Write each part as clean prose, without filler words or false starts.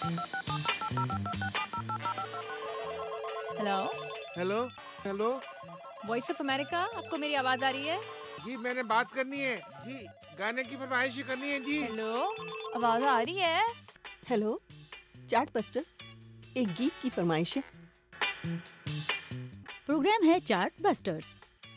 Hello, hello hello voice of America, आपको मेरी आवाज़ आ रही है? जी, मैंने बात करनी है जी, गाने की फरमाइश करनी है जी। हेलो, आवाज़ आ रही है? हेलो, चैट बस्टर्स, एक गीत की फरमाइश है। प्रोग्राम है चार्ट बस्टर्स।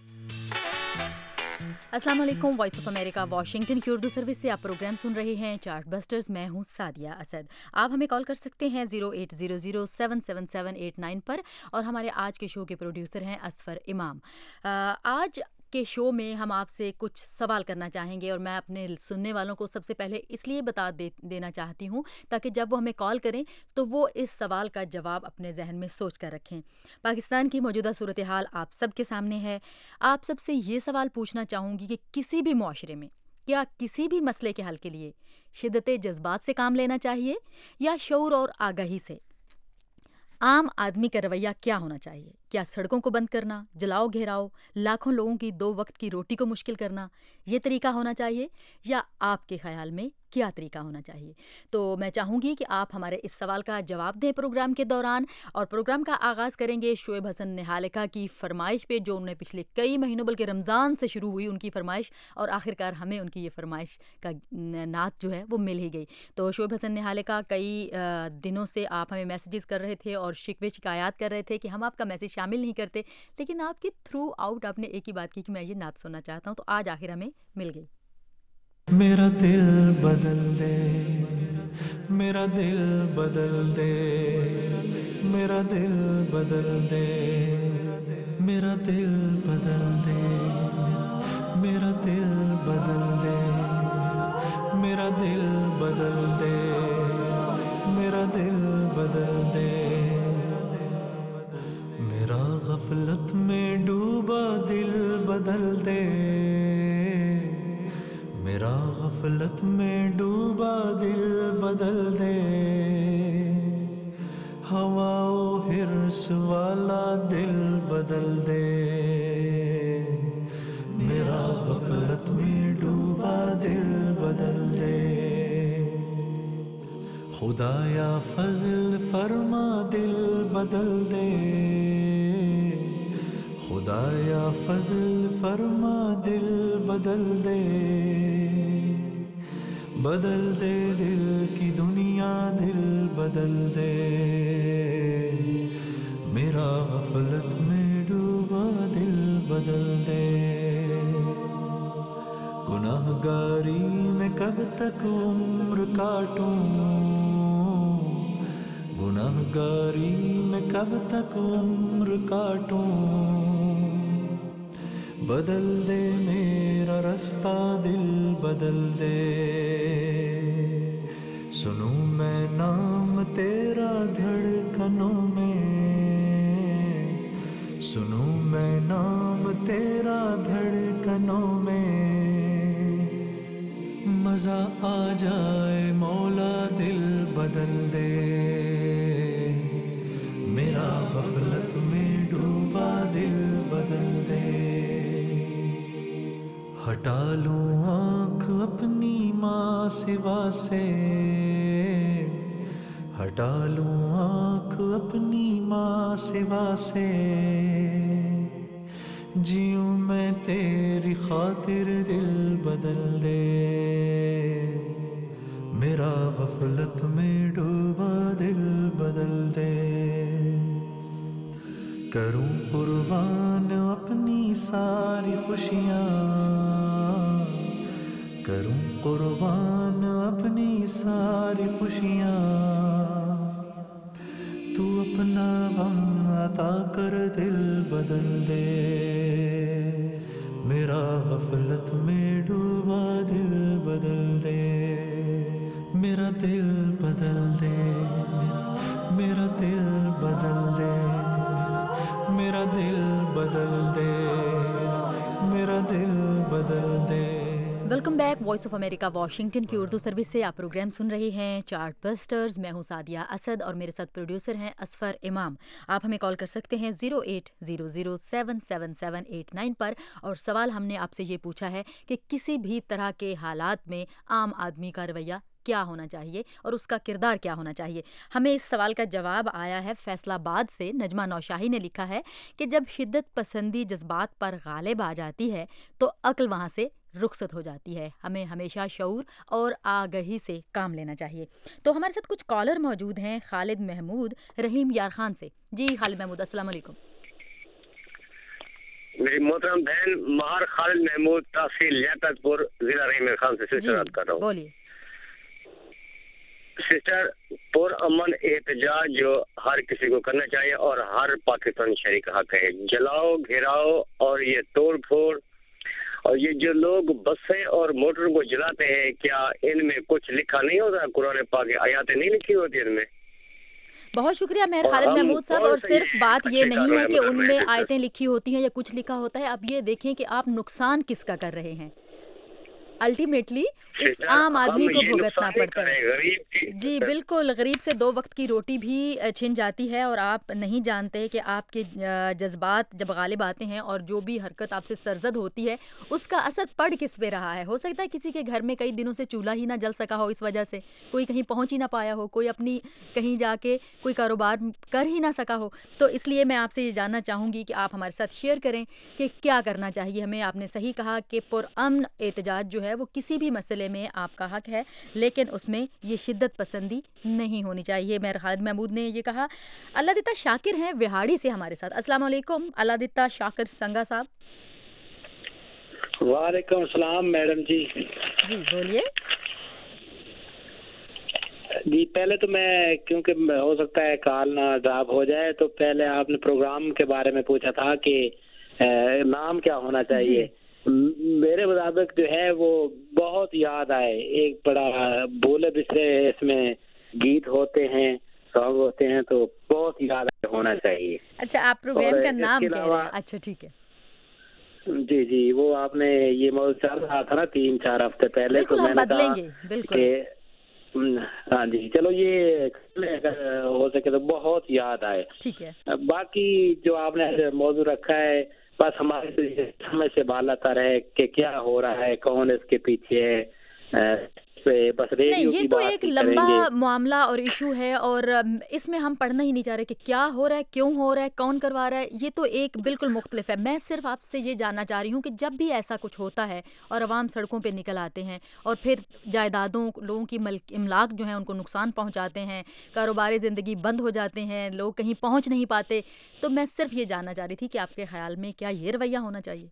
अस्सलाम वालेकुम, वॉइस ऑफ अमेरिका वाशिंगटन की उर्दू सर्विस से आप प्रोग्राम सुन रहे हैं चार्ट बस्टर्स। मैं हूं सादिया असद। आप हमें कॉल कर सकते हैं 0800-777-89 पर और हमारे आज के शो के प्रोड्यूसर हैं असफर इमाम। आज के शो में हम आपसे कुछ सवाल करना चाहेंगे और मैं अपने सुनने वालों को सबसे पहले इसलिए बता देना चाहती हूँ ताकि जब वो हमें कॉल करें तो वो इस सवाल का जवाब अपने जहन में सोच कर रखें। पाकिस्तान की मौजूदा सूरत हाल आप सबके सामने है। आप सबसे ये सवाल पूछना चाहूँगी कि किसी भी मुआशरे में क्या किसी भी मसले के हल के लिए शिद्दत जज्बात से काम लेना चाहिए या शऊर और आगाही से? आम आदमी का रवैया क्या होना चाहिए? क्या सड़कों को बंद करना, जलाओ घेराओ, लाखों लोगों की 2 वक्त की रोटी को मुश्किल करना, ये तरीका होना चाहिए या आपके ख्याल में क्या तरीका होना चाहिए? तो मैं चाहूँगी कि आप हमारे इस सवाल का जवाब दें प्रोग्राम के दौरान। और प्रोग्राम का आगाज़ करेंगे शोएब हसन निहालिका की फरमाइश पे, जो उन्हें पिछले कई महीनों बल्कि रमज़ान से शुरू हुई उनकी फरमाइश, और आखिरकार हमें उनकी ये फरमाइश का नात जो है वो मिल ही गई। तो शोएब हसन निहालिका, कई दिनों से आप हमें मैसेजेस कर रहे थे और शिकवे शिकायत कर रहे थे कि हम आपका मैसेज शामिल नहीं करते, लेकिन आपकी थ्रू आउट आपने एक ही बात की कि मैं ये नात सुनना चाहता हूँ, तो आज आखिर हमें मिल गई। मेरा दिल बदल दे, मेरा दिल बदल दे, मेरा दिल बदल दे, मेरा दिल बदल दे, मेरा दिल बदल दे, मेरा दिल बदल दे, मेरा दिल बदल दे, मेरा गफलत में डूबा दिल बदल दे, मेरा गफलत में डूबा दिल बदल दे, हवाओ हिर्स वाला दिल बदल दे, मेरा गफलत में डूबा दिल बदल दे, खुदाया फजल फरमा दिल बदल दे, खुदाया फजल फरमा दिल बदल दे, बदल दे दिल की दुनिया दिल बदल दे, मेरा गफलत में डूबा दिल बदल दे, गुनाहगारी में कब तक उम्र काटूं, गुनाहगारी में कब तक उम्र काटूं, बदल दे मेरा रास्ता दिल बदल दे, सुनूं मैं नाम तेरा धड़कनों में, सुनूं मैं नाम तेरा धड़कनों में, मजा आ जाए मौला दिल बदल दे, मेरा गफलत में डूबा दिल बदल दे, हटा लूं आँख अपनी माँ सिवा से, हटा लूं आँख अपनी माँ सिवा से, जीऊं मैं तेरी खातिर दिल बदल दे, मेरा गफलत में डूबा दिल बदल दे, करूं कुर्बान अपनी सारी खुशियाँ, करूं कुर्बान अपनी सारी खुशियाँ, तू अपना गम अता कर दिल बदल दे, मेरा गफलत में डूबा दिल बदल दे, मेरा दिल बदल दे, मेरा दिल बदल दे, मेरा दिल बदल दे, मेरा दिल बदल दे। Welcome back, voice of America Washington की उर्दू सर्विस से आप प्रोग्राम सुन रहे हैं चार्ट बस्टर्स। मैं हूं सादिया असद और मेरे साथ प्रोड्यूसर हैं असफर इमाम। आप हमें कॉल कर सकते हैं 0800-777-89 पर। और सवाल हमने आपसे ये पूछा है कि किसी भी तरह के हालात में आम आदमी का रवैया کیا ہونا چاہیے اور اس کا کردار کیا ہونا چاہیے؟ ہمیں اس سوال کا جواب آیا ہے فیصل آباد سے. نجمہ نوشاہی نے لکھا ہے کہ جب شدت پسندی جذبات پر غالب آ جاتی ہے تو عقل وہاں سے رخصت ہو جاتی ہے. ہمیں ہمیشہ شعور اور آگہی سے کام لینا چاہیے. تو ہمارے ساتھ کچھ کالر موجود ہیں. خالد محمود رحیم یار خان سے. جی خالد محمود السلام علیکم. میری محترم بہن مہار خالد محمود تحصیل لیاقت پور ضلع رحیم یار خان سے سسٹر بات کر رہا ہوں. بولیے سسٹر. پر امن احتجاج جو ہر کسی کو کرنا چاہیے اور ہر پاکستانی شہری کا حق ہے. جلاؤ گھیراؤ اور یہ توڑ پھوڑ اور یہ جو لوگ بسیں اور موٹر کو جلاتے ہیں کیا ان میں کچھ لکھا نہیں ہوتا؟ قرآن پاک آیاتیں نہیں لکھی ہوتی ان میں؟ بہت شکریہ مہر خالد محمود صاحب. اور صرف بات یہ نہیں ہے کہ ان میں آیتیں لکھی ہوتی ہیں یا کچھ لکھا ہوتا ہے. اب یہ دیکھیں کہ آپ نقصان کس کا کر رہے ہیں. الٹیمیٹلی اس عام آدمی کو بھگتنا پڑتا ہے. جی بالکل. غریب سے 2 وقت کی روٹی بھی چھن جاتی ہے اور آپ نہیں جانتے کہ آپ کے جذبات جب غالب آتے ہیں اور جو بھی حرکت آپ سے سرزد ہوتی ہے اس کا اثر پڑ کس پہ رہا ہے. ہو سکتا ہے کسی کے گھر میں کئی دنوں سے چولہا ہی نہ جل سکا ہو, اس وجہ سے کوئی کہیں پہنچ ہی نہ پایا ہو, کوئی اپنی کہیں جا کے کوئی کاروبار کر ہی نہ سکا ہو. تو اس لیے میں آپ سے یہ جاننا چاہوں گی کہ آپ ہمارے ساتھ شیئر کریں کہ کیا کرنا چاہیے ہمیں. آپ نے صحیح کہا کہ پرامن احتجاج جو ہے وہ کسی بھی مسئلے میں آپ کا حق ہے, لیکن اس میں یہ شدت پسندی نہیں ہونی چاہیے. مہر خالد محمود نے یہ کہا. اللہ دتا شاکر ہیں وہاڑی سے ہمارے ساتھ. السلام علیکم اللہ دتا شاکر سنگا صاحب. وعلیکم السلام میڈم جی. جی بولیے. جی پہلے تو میں کیونکہ ہو سکتا ہے کال نہ ڈراپ ہو جائے تو پہلے آپ نے پروگرام کے بارے میں پوچھا تھا کہ نام کیا ہونا چاہیے. میرے مطابق جو ہے وہ بہت یاد آئے. ایک بڑا بولے بسرے اس میں گیت ہوتے ہیں, سانگ ہوتے ہیں, تو بہت یاد ہونا چاہیے. اچھا آپ پروگرام کا نام کہہ رہے ہیں. اچھا ٹھیک ہے. جی وہ آپ نے یہ موضوع چل رہا تھا نا 3-4 ہفتے پہلے, تو میں نے بدلیں گے بالکل. ہاں جی چلو یہ ہو سکے تو بہت یاد آئے. ٹھیک ہے. باقی جو آپ نے موضوع رکھا ہے بس ہمارے سمجھ سے بالا تر ہے کہ کیا ہو رہا ہے, کون اس کے پیچھے ہے. بس نہیں یہ تو ایک لمبا معاملہ اور ایشو ہے اور اس میں ہم پڑھنا ہی نہیں چاہ رہے کہ کیا ہو رہا ہے, کیوں ہو رہا ہے, کون کروا رہا ہے. یہ تو ایک بالکل مختلف ہے. میں صرف آپ سے یہ جاننا چاہ رہی ہوں کہ جب بھی ایسا کچھ ہوتا ہے اور عوام سڑکوں پہ نکل آتے ہیں اور پھر جائیدادوں لوگوں کی املاک جو ہیں ان کو نقصان پہنچاتے ہیں, کاروباری زندگی بند ہو جاتے ہیں, لوگ کہیں پہنچ نہیں پاتے, تو میں صرف یہ جاننا چاہ رہی تھی کہ آپ کے خیال میں کیا یہ رویہ ہونا چاہیے؟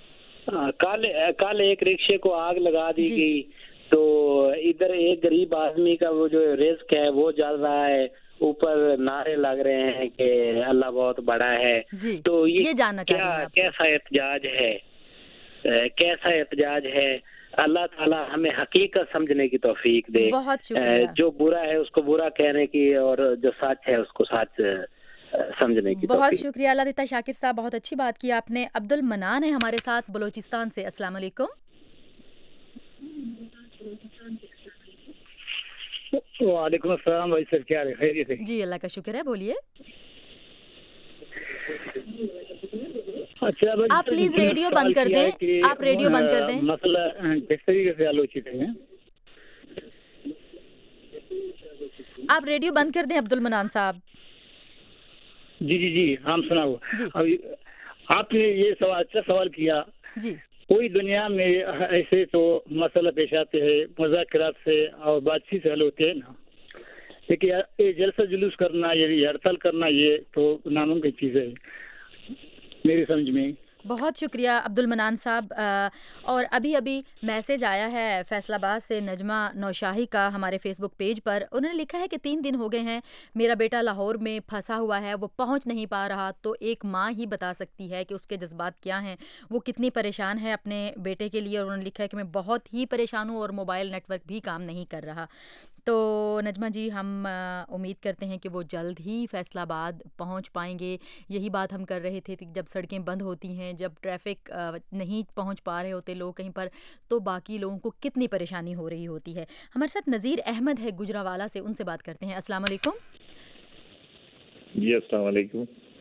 کل ایک رکشے کو آگ لگا دی گئی تو ادھر ایک غریب آدمی کا وہ جو رزق ہے وہ جل رہا ہے, اوپر نعرے لگ رہے ہیں کہ اللہ بہت بڑا ہے. تو یہ جاننا چاہیے کیسا احتجاج ہے. اللہ تعالیٰ ہمیں حقیقت سمجھنے کی توفیق دے. بہت شکریہ. جو برا ہے اس کو برا کہنے کی اور جو سچ ہے اس کو سچ سمجھنے کی. بہت شکریہ اللہ دیتا شاکر صاحب, بہت اچھی بات کی آپ نے. عبد المنان ہے ہمارے ساتھ بلوچستان سے. السلام علیکم. وعلیکم السلام بھائی سر, کیا خیریت ہے؟ جی اللہ کا شکر ہے, بولیے. اچھا آپ پلیز ریڈیو بند کر دیں. آپ ریڈیو بند کر دیں. مسئلہ کس طریقے سے آلوچت ہے؟ آپ ریڈیو بند کر دیں عبد المنان صاحب. جی ہم سنا ہوا. آپ نے یہ سوال اچھا سوال کیا. جی کوئی دنیا میں ایسے تو مسئلہ پیش آتے ہیں مذاکرات سے اور بات چیت سے حل ہوتے ہیں نا, لیکن یہ جلسہ جلوس کرنا, یہ ہڑتال کرنا, یہ تو ناممکن چیز ہے میری سمجھ میں. بہت شکریہ عبد المنان صاحب. اور ابھی میسج آیا ہے فیصل آباد سے نجمہ نوشاہی کا ہمارے فیس بک پیج پر. انہوں نے لکھا ہے کہ 3 دن ہو گئے ہیں, میرا بیٹا لاہور میں پھنسا ہوا ہے, وہ پہنچ نہیں پا رہا. تو ایک ماں ہی بتا سکتی ہے کہ اس کے جذبات کیا ہیں, وہ کتنی پریشان ہے اپنے بیٹے کے لیے. اور انہوں نے لکھا ہے کہ میں بہت ہی پریشان ہوں اور موبائل نیٹ ورک بھی کام نہیں کر رہا. تو نجمہ جی ہم امید کرتے ہیں کہ وہ جلد ہی فیصل آباد پہنچ پائیں گے. یہی بات ہم کر رہے تھے کہ جب سڑکیں بند ہوتی ہیں, جب ٹریفک نہیں پہنچ پا رہے ہوتے لوگ کہیں پر, تو باقی لوگوں کو کتنی پریشانی ہو رہی ہوتی ہے. ہمارے ساتھ نذیر احمد ہے گجراوالا سے, ان سے بات کرتے ہیں. السلام علیکم. جی السلام علیکم.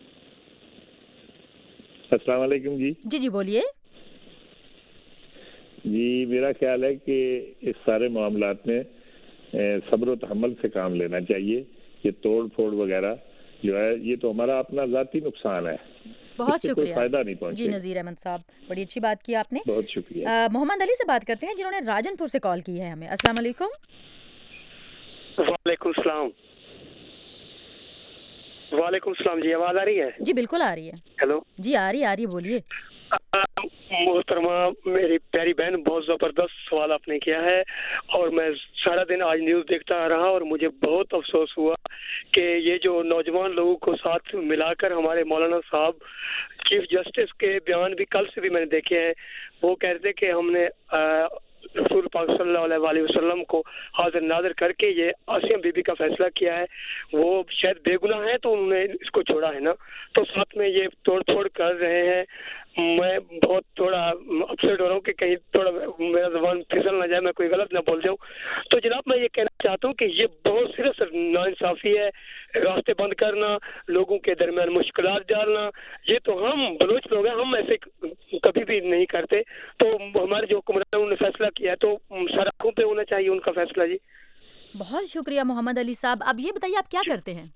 السلام علیکم. جی بولیے. جی میرا خیال ہے کہ اس سارے معاملات میں صبر و تحمل سے کام لینا چاہیے. یہ توڑ پھوڑ وغیرہ جو ہے یہ تو ہمارا اپنا ذاتی نقصان ہے, بہت اس سے کوئی شکریہ فائدہ نہیں پہنچے. جی نذیر احمد صاحب, بڑی اچھی بات کی آپ نے. بہت شکریہ. محمد علی سے بات کرتے ہیں جنہوں نے راجن پور سے کال کی ہے ہمیں. السلام علیکم. وعلیکم السلام. وعلیکم السلام. جی آواز آ رہی ہے؟ جی بالکل آ رہی ہے. ہیلو. جی آ رہی ہے, بولیے. محترمہ میری پیاری بہن, بہت زبردست سوال آپ نے کیا ہے, اور میں سارا دن آج نیوز دیکھتا رہا اور مجھے بہت افسوس ہوا کہ یہ جو نوجوان لوگوں کو ساتھ ملا کر ہمارے مولانا صاحب چیف جسٹس کے بیان بھی کل سے بھی میں نے دیکھے ہیں. وہ کہتے کہ ہم نے رسول پاک صلی اللہ علیہ وآلہ وسلم کو حاضر ناظر کر کے یہ آسیہ بی بی کا فیصلہ کیا ہے. وہ شاید بے گناہ ہیں تو انہوں نے اس کو چھوڑا ہے نا, تو ساتھ میں یہ توڑ پھوڑ کر رہے ہیں. میں بہت تھوڑا اپسیٹ ہو رہا ہوں کہ کہیں تھوڑا میرا زبان پھسل نہ جائے, میں کوئی غلط نہ بول جاؤں. تو جناب میں یہ کہنا چاہتا ہوں کہ یہ بہت صرف ناانصافی ہے, راستے بند کرنا, لوگوں کے درمیان مشکلات ڈالنا. یہ تو ہم بلوچ لوگ ہیں, ہم ایسے کبھی بھی نہیں کرتے. تو ہمارے جو حکمرانوں نے فیصلہ کیا ہے تو سڑکوں پہ ہونا چاہیے ان کا فیصلہ. جی بہت شکریہ محمد علی صاحب. اب یہ بتائیے آپ کیا کرتے ہیں؟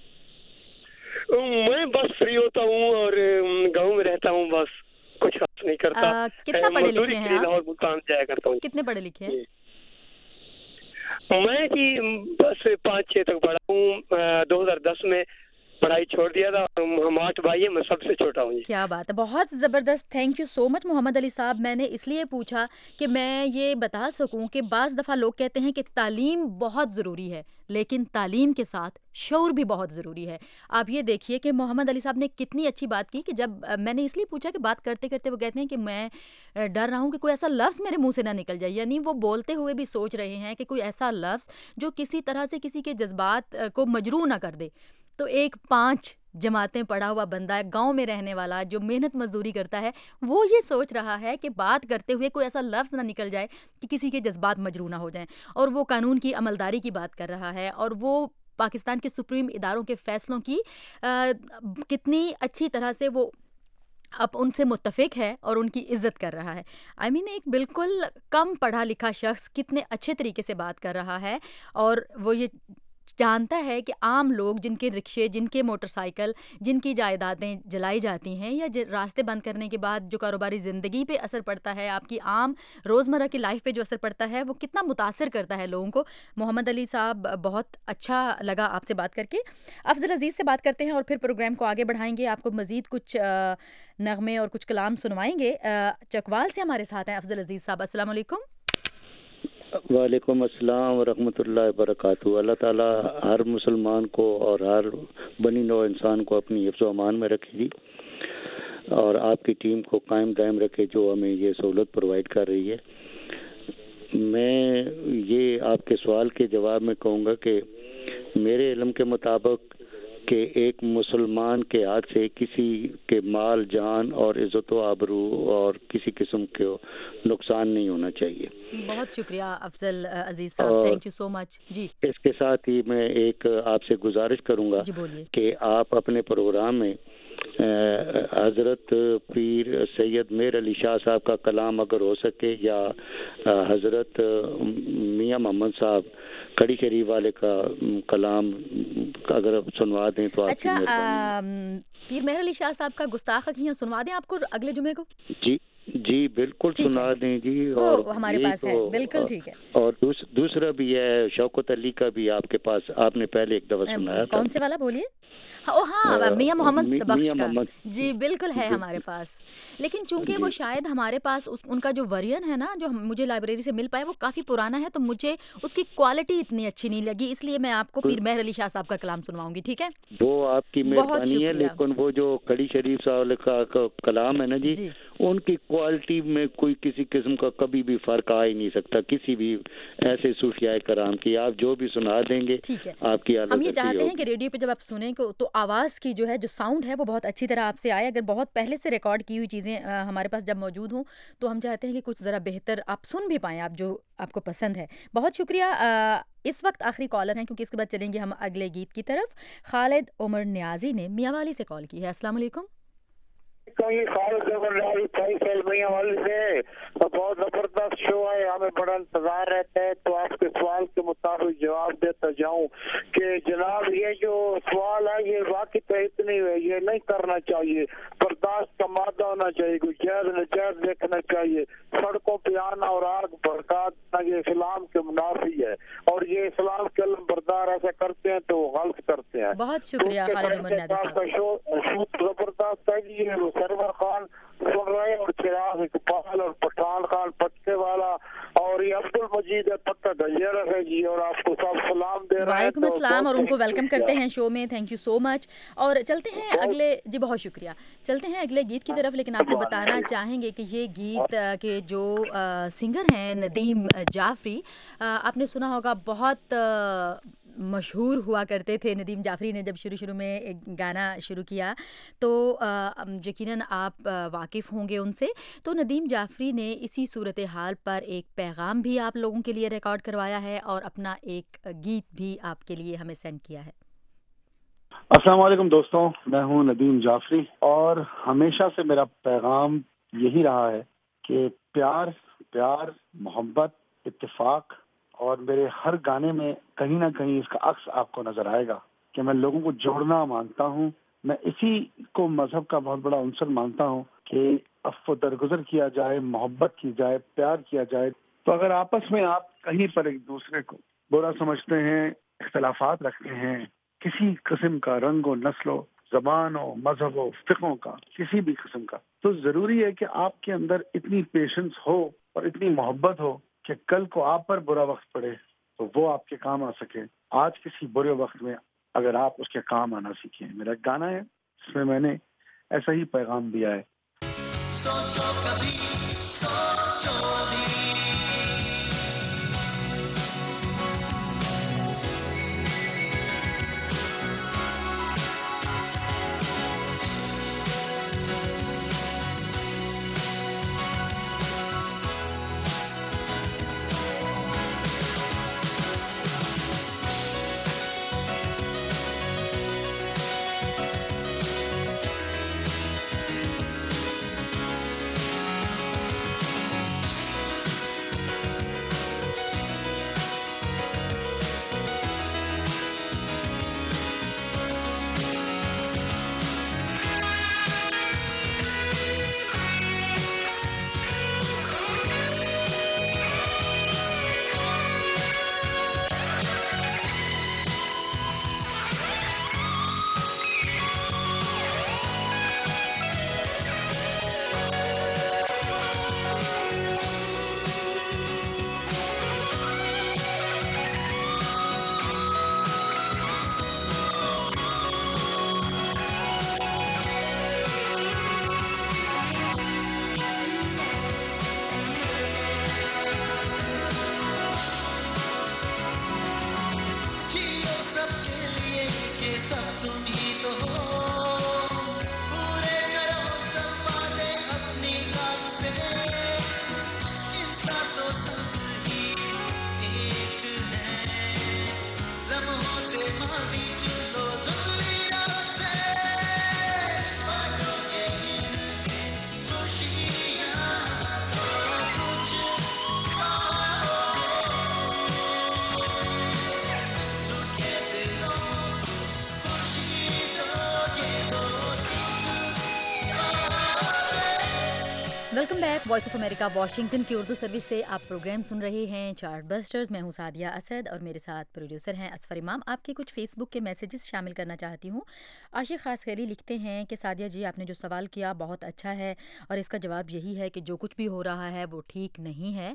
میں بس فری ہوتا ہوں اور گاؤں میں رہتا ہوں, بس کچھ خاص نہیں کرتا. کتنا پڑھے لکھے ہیں آپ؟ لاہور ملتان جایا کرتا ہوں. کتنے پڑھے لکھے ہیں؟ میں جی بس 5-6 تک پڑھا ہوں. 2010 میں پڑھائی چھوڑ دیا تھا. ہم 8 بھائی ہیں, میں سب سے چھوٹا ہوں. کیا بات ہے, بہت زبردست. تھینک یو سو مچ محمد علی صاحب. میں نے اس لیے پوچھا کہ میں یہ بتا سکوں کہ بعض دفعہ لوگ کہتے ہیں کہ تعلیم بہت ضروری ہے, لیکن تعلیم کے ساتھ شعور بھی بہت ضروری ہے. آپ یہ دیکھیے کہ محمد علی صاحب نے کتنی اچھی بات کی کہ جب میں نے اس لیے پوچھا کہ بات کرتے کرتے وہ کہتے ہیں کہ میں ڈر رہا ہوں کہ کوئی ایسا لفظ میرے منہ سے نہ نکل جائے. یعنی وہ بولتے ہوئے بھی سوچ رہے ہیں کہ کوئی ایسا لفظ جو کسی طرح سے کسی کے جذبات کو مجروح نہ کر دے. تو ایک 5 جماعتیں پڑھا ہوا بندہ ہے, گاؤں میں رہنے والا, جو محنت مزدوری کرتا ہے, وہ یہ سوچ رہا ہے کہ بات کرتے ہوئے کوئی ایسا لفظ نہ نکل جائے کہ کسی کے جذبات مجروح نہ ہو جائیں. اور وہ قانون کی عملداری کی بات کر رہا ہے, اور وہ پاکستان کے سپریم اداروں کے فیصلوں کی کتنی اچھی طرح سے وہ اب ان سے متفق ہے اور ان کی عزت کر رہا ہے. آئی مین ایک بالکل کم پڑھا لکھا شخص کتنے اچھے طریقے سے بات کر رہا ہے, اور وہ یہ جانتا ہے کہ عام لوگ جن کے رکشے, جن کے موٹر سائیکل, جن کی جائیدادیں جلائی جاتی ہیں, یا راستے بند کرنے کے بعد جو کاروباری زندگی پہ اثر پڑتا ہے, آپ کی عام روزمرہ کی لائف پہ جو اثر پڑتا ہے, وہ کتنا متاثر کرتا ہے لوگوں کو. محمد علی صاحب بہت اچھا لگا آپ سے بات کر کے. افضل عزیز سے بات کرتے ہیں اور پھر پروگرام کو آگے بڑھائیں گے. آپ کو مزید کچھ نغمے اور کچھ کلام سنوائیں گے. چکوال سے ہمارے ساتھ ہیں افضل عزیز صاحب. السلام علیکم. وعلیکم السلام ورحمۃ اللہ وبرکاتہ. اللہ تعالیٰ ہر مسلمان کو اور ہر بنی نوع انسان کو اپنی حفظ و امان میں رکھے گی, اور آپ کی ٹیم کو قائم دائم رکھے جو ہمیں یہ سہولت پرووائڈ کر رہی ہے. میں یہ آپ کے سوال کے جواب میں کہوں گا کہ میرے علم کے مطابق کہ ایک مسلمان کے ہاتھ سے کسی کے مال, جان اور عزت و آبرو اور کسی قسم کے نقصان نہیں ہونا چاہیے. بہت شکریہ افضل عزیز صاحب, تھینک یو سو مچ. جی اس کے ساتھ ہی میں ایک آپ سے گزارش کروں گا کہ آپ اپنے پروگرام میں حضرت پیر سید مہر علی شاہ صاحب کا کلام اگر ہو سکے, یا حضرت میاں محمد صاحب کڑی شریف والے کا کلام اگر آپ سنوا دیں تو آپ کی مہربانی. پیر مہر علی شاہ صاحب کا گستاخ یہاں سنوا دیں آپ کو اگلے جمعے کو. جی بالکل سنا دیں جی. اور ہمارے پاس ہے, بالکل ٹھیک ہے. اور دوسرا بھی ہے شوکت علی کا بھی آپ کے پاس, آپ نے پہلے ایک دفعہ سنایا تھا. کون سے والا بولیے؟ ہاں میاں محمد بخش کا. جی بالکل ہے ہمارے پاس, لیکن چونکہ وہ شاید ہمارے پاس ان کا جو ورژن ہے نا جو مجھے لائبریری سے مل پایا وہ کافی پرانا ہے, تو مجھے اس کی کوالٹی اتنی اچھی نہیں لگی, اس لیے میں آپ کو پیر مہر علی شاہ صاحب کا کلام سنواؤں گی. ٹھیک ہے, وہ آپ کی مہربانی ہے. لیکن وہ جو کڑی شریف صاحب کا کلام ہے نا جی, ان کی کوالٹی میں کوئی کسی قسم کا کبھی بھی فرق آ ہی نہیں سکتا کسی بھی ایسے صوفیاء کرام کی. آپ جو بھی سنا دیں گے آپ کی حالت. ہم یہ چاہتے ہیں کہ ریڈیو پہ جب آپ سنیں تو آواز کی جو ہے جو ساؤنڈ ہے وہ بہت اچھی طرح آپ سے آئے. اگر بہت پہلے سے ریکارڈ کی ہوئی چیزیں ہمارے پاس جب موجود ہوں تو ہم چاہتے ہیں کہ کچھ ذرا بہتر آپ سن بھی پائیں, آپ جو آپ کو پسند ہے. بہت شکریہ. اس وقت آخری کالر ہیں کیونکہ اس کے بعد چلیں گے ہم اگلے گیت کی طرف. خالد عمر نیازی نے میاں والی سے کال کی ہے. السلام علیکم. कहीं खालिद जबरदारी फैसल मियां वाले से तो बहुत जबरदस्त शो है, हमें बड़ा इंतजार रहता है। तो आपके सवाल के मुताबिक जवाब देता जाऊं कि जनाब ये जो सवाल है ये वाकई तो इतनी ये नहीं करना चाहिए, बर्दाश्त का मादा होना चाहिए, कोई जायज नजायज देखना चाहिए, सड़कों पे आना और आग भड़काना ये इस्लाम के मुनाफी है, और ये इस्लाम के अलम बरदार ऐसा करते हैं तो वो गलत करते हैं। बहुत शुक्रिया खालिद अहमद नादी साहब। शो जबरदस्त है जी, ये सरवर खान सुन रहे हैं और चिराग इकबाल और पठान खान पटके वाला और ये अब्दुल मजीद है पक्का गजेरा है जी, और आपको सब सलाम दे रहे हैं। वालेकुम अस्सलाम, और उनको वेलकम करते हैं शो में। Thank you so much. और चलते हैं अगले, जी बहुत शुक्रिया। चलते हैं अगले गीत की तरफ, लेकिन आपको बताना चाहेंगे कि ये गीत के जो सिंगर हैं नदीम जाफरी, आपने सुना होगा बहुत मशहूर हुआ करते थे। नदीम जाफरी ने जब शुरू में एक गाना शुरू किया तो यकीनन आप वाकिफ़ होंगे उनसे। तो नदीम जाफरी ने इसी सूरत हाल पर एक पैगाम भी आप लोगों के लिए रिकॉर्ड करवाया है और अपना एक गीत भी आपके लिए हमें सेंड किया है। अस्सलाम वालेकुम दोस्तों, मैं हूं नदीम जाफरी और हमेशा से मेरा पैगाम यही रहा है कि प्यार मोहब्बत इत्तेफाक, और मेरे हर गाने में कहीं ना कहीं इसका अक्स आपको नजर आएगा कि मैं लोगों को जोड़ना मानता हूँ। मैं इसी को मजहब का बहुत बड़ा अंसर मानता हूँ कि अफ़्व दरगुजर किया जाए, मोहब्बत की जाए, प्यार किया जाए। तो अगर आपस में आप कहीं पर एक दूसरे को बुरा समझते हैं, इख्तलाफात रखते हैं, किसी किस्म का रंग हो, नस्ल हो, ज़बान हो, मजहब हो, फ़िक़्ह का, किसी भी किस्म का, तो ज़रूरी है कि आपके अंदर इतनी पेशेंस हो और इतनी मोहब्बत हो कि कल को आप पर बुरा वक्त पड़े तो वो आपके काम आ सके। आज किसी बुरे वक्त में अगर आप उसके काम आना सीखें। मेरा गाना है जिसमें मैंने ऐसा ही पैगाम दिया है। सोचो कभी, सोचो अभी। Welcome back. Voice of America Washington की उर्दू सर्विस से आप प्रोग्राम सुन रहे हैं चार्ट बस्टर्स। मैं हूं सादिया असद और मेरे साथ प्रोड्यूसर हैं असफर इमाम। आपके कुछ फेसबुक के मैसेजेस शामिल करना चाहती हूं। आशिक खास खैली लिखते हैं कि सादिया जी, आपने जो सवाल किया बहुत अच्छा है और इसका जवाब यही है कि जो कुछ भी हो रहा है वो ठीक नहीं है।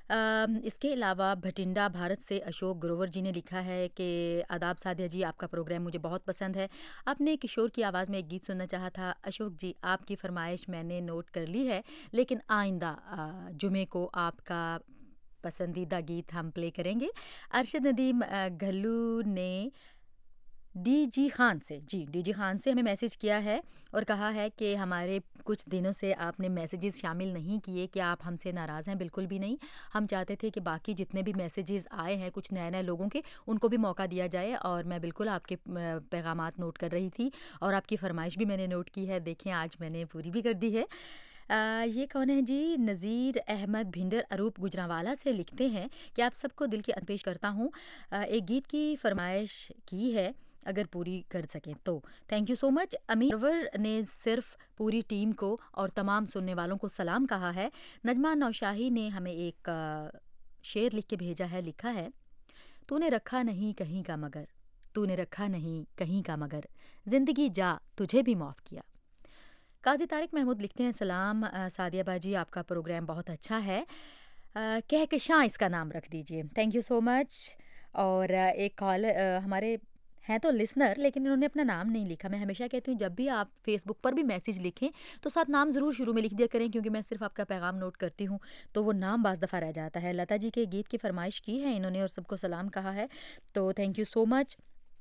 इसके अलावा भटिंडा भारत से अशोक ग्रोवर जी ने लिखा है कि आदाब सादिया जी, आपका प्रोग्राम मुझे बहुत पसंद है। आपने किशोर की आवाज़ में एक गीत सुनना चाहा था। अशोक जी, आपकी फरमाइश मैंने नोट कर ली है, लेकिन आइंदा जुमे को आपका पसंदीदा गीत हम प्ले करेंगे। अरशद नदीम घल्लू ने डी जी खान से, जी डी जी खान से हमें मैसेज किया है और कहा है कि हमारे कुछ दिनों से आपने मैसेजेस शामिल नहीं किए, कि आप हमसे नाराज़ हैं? बिल्कुल भी नहीं। हम चाहते थे कि बाकी जितने भी मैसेजेस आए हैं कुछ नए लोगों के, उनको भी मौका दिया जाए, और मैं बिल्कुल आपके पैगामात नोट कर रही थी और आपकी फरमाइश भी मैंने नोट की है। देखें आज मैंने पूरी भी कर दी है। ये कौन है जी? नज़ीर अहमद भिंडर अरूप गुजरांवाला से लिखते हैं कि आप सबको दिल की पेश करता हूँ, एक गीत की फरमाइश की है, अगर पूरी कर सकें तो। Thank you so much. Amir ने सिर्फ पूरी टीम को और तमाम सुनने वालों को सलाम कहा है। नजमा नौशाही ने हमें एक शेर लिख के भेजा है, लिखा है, तूने रखा नहीं कहीं का मगर, तूने रखा नहीं कहीं का मगर, ज़िंदगी जा तुझे भी माफ़ किया। काजी तारिक महमूद लिखते हैं, सलाम सादिया बाजी, आपका प्रोग्राम बहुत अच्छा है, कहकशां इसका नाम रख दीजिए। Thank you so much. और एक कॉल हमारे हैं तो लिसनर, लेकिन इन्होंने अपना नाम नहीं लिखा। मैं हमेशा कहती हूँ जब भी आप फेसबुक पर भी मैसेज लिखें तो साथ नाम ज़रूर शुरू में लिख दिया करें, क्योंकि मैं सिर्फ आपका पैगाम नोट करती हूँ तो वो नाम बाज़ दफ़ा रह जाता है। लता जी के गीत की फरमाइश की है इन्होंने और सबको सलाम कहा है, तो thank you so much.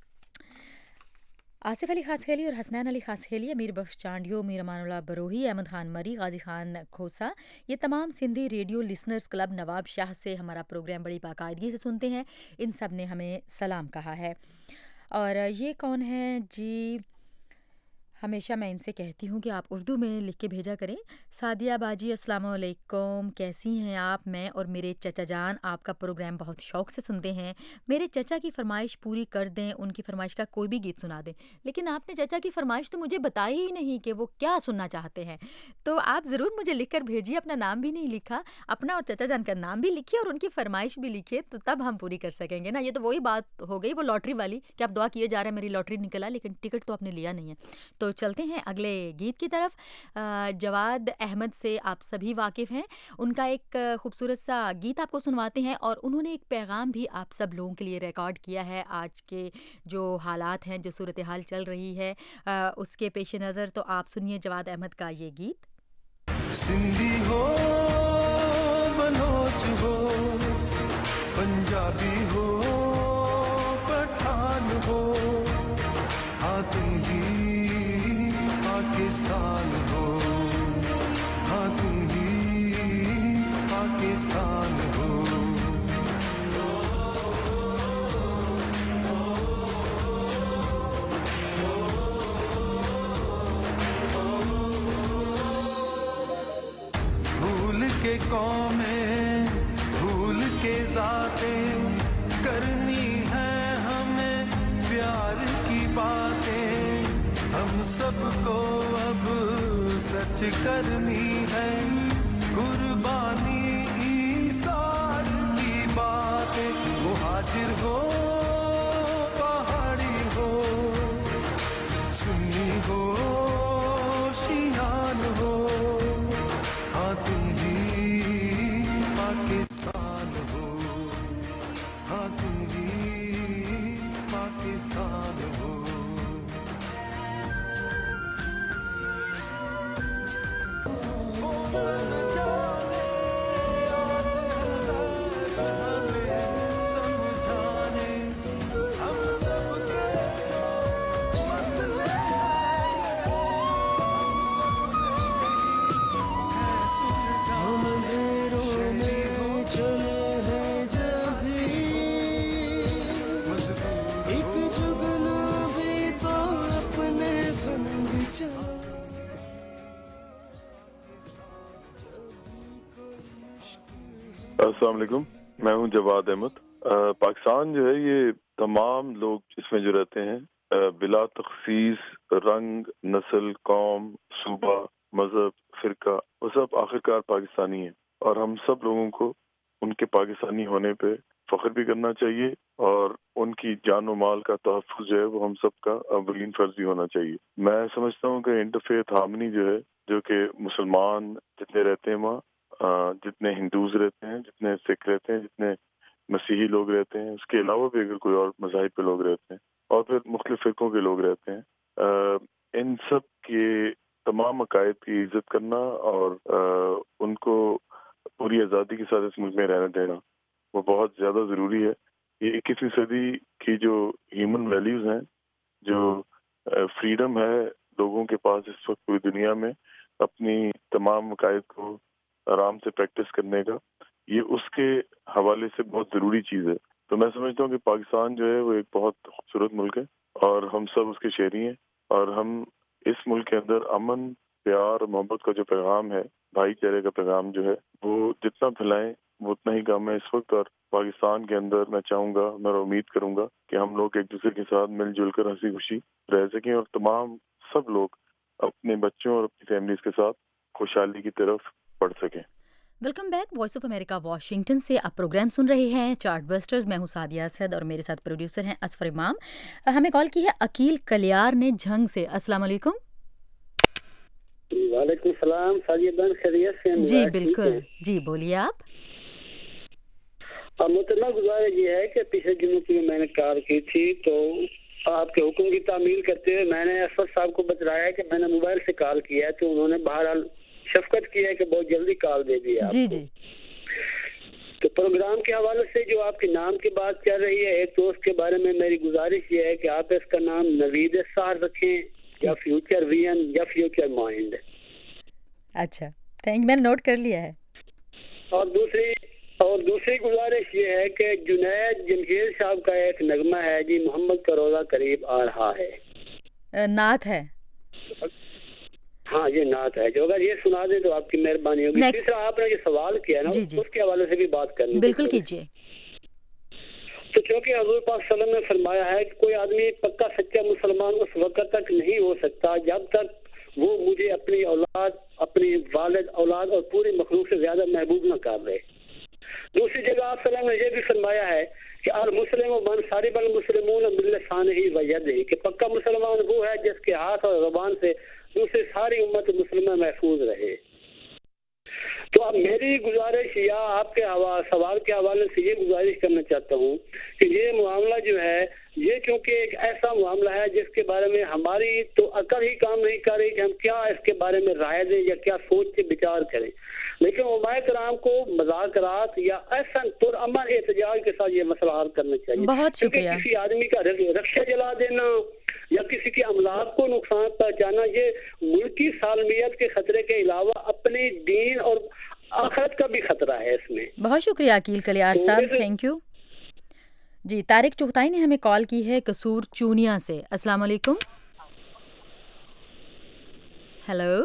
Asif Ali Khaskheli और हसनैन अली खास खेली, अमीर बख्श चांडियो, मीर अमानुल्लाह बरोही, अहमद खान मरी, गाजी खान खोसा, ये तमाम Sindhi radio listeners club Nawab Shah से हमारा प्रोग्राम बड़ी बाकायदगी से सुनते हैं, इन सब ने हमें सलाम कहा है। और ये कौन है जी? हमेशा मैं इनसे कहती हूँ कि आप उर्दू में लिख के भेजा करें। सादिया बाजी अस्सलाम वालेकुम, कैसी हैं आप? मैं और मेरे चचा जान आपका प्रोग्राम बहुत शौक़ से सुनते हैं। मेरे चचा की फरमाइश पूरी कर दें, उनकी फरमाइश का कोई भी गीत सुना दें। लेकिन आपने चचा की फरमाइश तो मुझे बताई ही नहीं कि वो क्या सुनना चाहते हैं, तो आप ज़रूर मुझे लिख कर भेजिए। अपना नाम भी नहीं लिखा, अपना और चचा जान का नाम भी लिखिए और उनकी फरमाइश भी लिखिए, तो तब हम पूरी कर सकेंगे ना। ये तो वही बात हो गई वो लॉटरी वाली कि आप दुआ किए जा रहे हैं मेरी लॉटरी निकला, लेकिन टिकट तो आपने लिया नहीं है। तो चलते हैं अगले गीत की तरफ। जवाद अहमद से आप सभी वाकिफ़ हैं, उनका एक खूबसूरत सा गीत आपको सुनवाते हैं, और उन्होंने एक पैगाम भी आप सब लोगों के लिए रिकॉर्ड किया है। आज के जो हालात हैं, जो सूरत हाल चल रही है, उसके पेश नज़र, तो आप सुनिए जवाद अहमद का ये गीत। सिंधी हो, मनोज हो, पंजाबी हो, पठान हो, हाँ तुम ही पाकिस्तान हो, हाँ तुम ही पाकिस्तान हो। भूल के कौमें, भूल के ज़ातें, करनी है हमें प्यार की बातें, हम सबको अब सच करनी है, कुर्बानी ईसार की बातें। वो हाजिर हो, पहाड़ी हो, सुन्नी हो, शियान हो, हाँ तुम ही पाकिस्तान हो, हाँ तुम ही पाकिस्तान हो। अस्सलाम वालेकुम, मैं हूं जवाद अहमद। पाकिस्तान जो है ये तमाम लोग इसमें जो रहते हैं बिला तखसीस रंग, नस्ल, कौम, सूबा, मजहब, फिरका, वो सब आखिरकार पाकिस्तानी हैं, और हम सब लोगों को उनके पाकिस्तानी होने पे फख्र भी करना चाहिए, और उनकी जान व माल का तहफ़्फ़ुज़ जो है वो हम सब का अवलीन फर्ज भी होना चाहिए। मैं समझता हूँ कि इंटरफेथ हार्मनी जो है, जो कि मुसलमान जितने रहते हैं वहाँ, जितने हिंदूज रहते हैं, जितने सिख रहते हैं, जितने मसीही लोग रहते हैं, उसके अलावा भी अगर कोई और मज़ाहिब के लोग रहते हैं, और फिर मुख्तलिफ़ फ़िरक़ों के लोग रहते हैं, इन सब के तमाम अकायद की इज़्ज़त करना और उनको पूरी आज़ादी के साथ इस मुल्क में रहने देना, वो बहुत ज़्यादा ज़रूरी है। ये 21वीं सदी की जो ह्यूमन वैल्यूज़ हैं, جو فریڈم ہے لوگوں کے پاس اس وقت پوری دنیا میں اپنی تمام عقائد کو آرام سے پریکٹس کرنے کا، یہ اس کے حوالے سے بہت ضروری چیز ہے. تو میں سمجھتا ہوں کہ پاکستان جو ہے وہ ایک بہت خوبصورت ملک ہے اور ہم سب اس کے شہری ہیں، اور ہم اس ملک کے اندر امن، پیار، محبت کا جو پیغام ہے، بھائی چارے کا پیغام جو ہے، وہ جتنا پھیلائیں وہ اتنا ہی کام ہے اس وقت. اور پاکستان کے اندر میں چاہوں گا، میں امید کروں گا کہ ہم لوگ ایک دوسرے کے ساتھ مل جل کر ہنسی خوشی رہ سکیں، اور تمام سب لوگ اپنے بچوں اور اپنی فیملیز کے ساتھ خوشحالی کی طرف بڑھ سکیں. Welcome back. Voice of America Washington سے آپ پروگرام سن رہے ہیں چارٹ بسٹرز. میں ہوں سعدیہ اسد اور میرے ساتھ پروڈیوسر ہیں اصفر امام. ہمیں کال کی ہے عقیل کلیار نے جھنگ سے. السلام علیکم. وعلیکم السلام. سعدیہ بہن خیریت سے؟ جی بالکل، جی بولیے آپ. محترمہ گزارش یہ ہے کہ پچھلے دنوں کی میں نے کال کی تھی تو آپ کے حکم کی تعمیل کرتے ہوئے میں نے اسد صاحب کو بتایا کہ میں نے موبائل سے کال کیا ہے، تو انہوں نے بہرحال شفقت کی ہے کہ بہت جلدی کال دے دی. جی جی. تو پروگرام کے حوالے سے جو آپ کے نام کی بات چل رہی ہے، ایک دوست کے بارے میں میری گزارش یہ ہے کہ آپ اس کا نام نوید سار رکھیں، یا فیوچر وین یا فیوچر مائنڈ. اچھا تھینک، میں نے نوٹ کر لیا ہے. اور دوسری گزارش یہ ہے کہ جنید جمشید صاحب کا ایک نغمہ ہے جی، محمد کا روزہ قریب آ رہا ہے، نعت ہے. ہاں یہ نعت ہے، جو اگر یہ سنا دیں تو آپ کی مہربانی ہوگی. تیسرا آپ نے جو سوال کیا نا اس کے حوالے سے بھی بات کرنی. بالکل کیجیے. تو چونکہ حضور پاک صلی اللہ علیہ وسلم نے فرمایا ہے کہ کوئی آدمی پکا سچا مسلمان اس وقت تک نہیں ہو سکتا جب تک وہ مجھے اپنی اولاد، اپنی والد اولاد اور پوری مخلوق سے زیادہ محبوب نہ کر دے. دوسری جگہ آپ صلی اللہ علیہ وسلم نے یہ بھی فرمایا ہے کہ المسلم من صارب المسلمون بلسانہ و یدہ، کہ پکا مسلمان وہ ہے جس کے ہاتھ اور زبان سے دوسری ساری امت مسلمہ محفوظ رہے. تو اب میری گزارش یا آپ کے سوال کے حوالے سے یہ گزارش کرنا چاہتا ہوں کہ یہ معاملہ جو ہے یہ چونکہ ایک ایسا معاملہ ہے جس کے بارے میں ہماری تو عقل ہی کام نہیں کر رہی کہ ہم کیا اس کے بارے میں رائے دیں یا کیا سوچ کے بچار کریں. لیکن علماء کرام کو مذاکرات یا ایسا پرامن احتجاج کے ساتھ یہ مسئلہ حل کرنا چاہیے. بہت شکریہ. کسی آدمی کا رکشہ جلا دینا یا کسی کے املاک کو نقصان پہنچانا یہ ملکی سالمیت کے خطرے کے علاوہ اپنی دین اور آخرت کا بھی خطرہ ہے اس میں. بہت شکریہ عقیل کلیار صاحب، تھینک یو. جی طارق چغتائی نے ہمیں کال کی ہے قصور چونیا سے. السلام علیکم. ہیلو.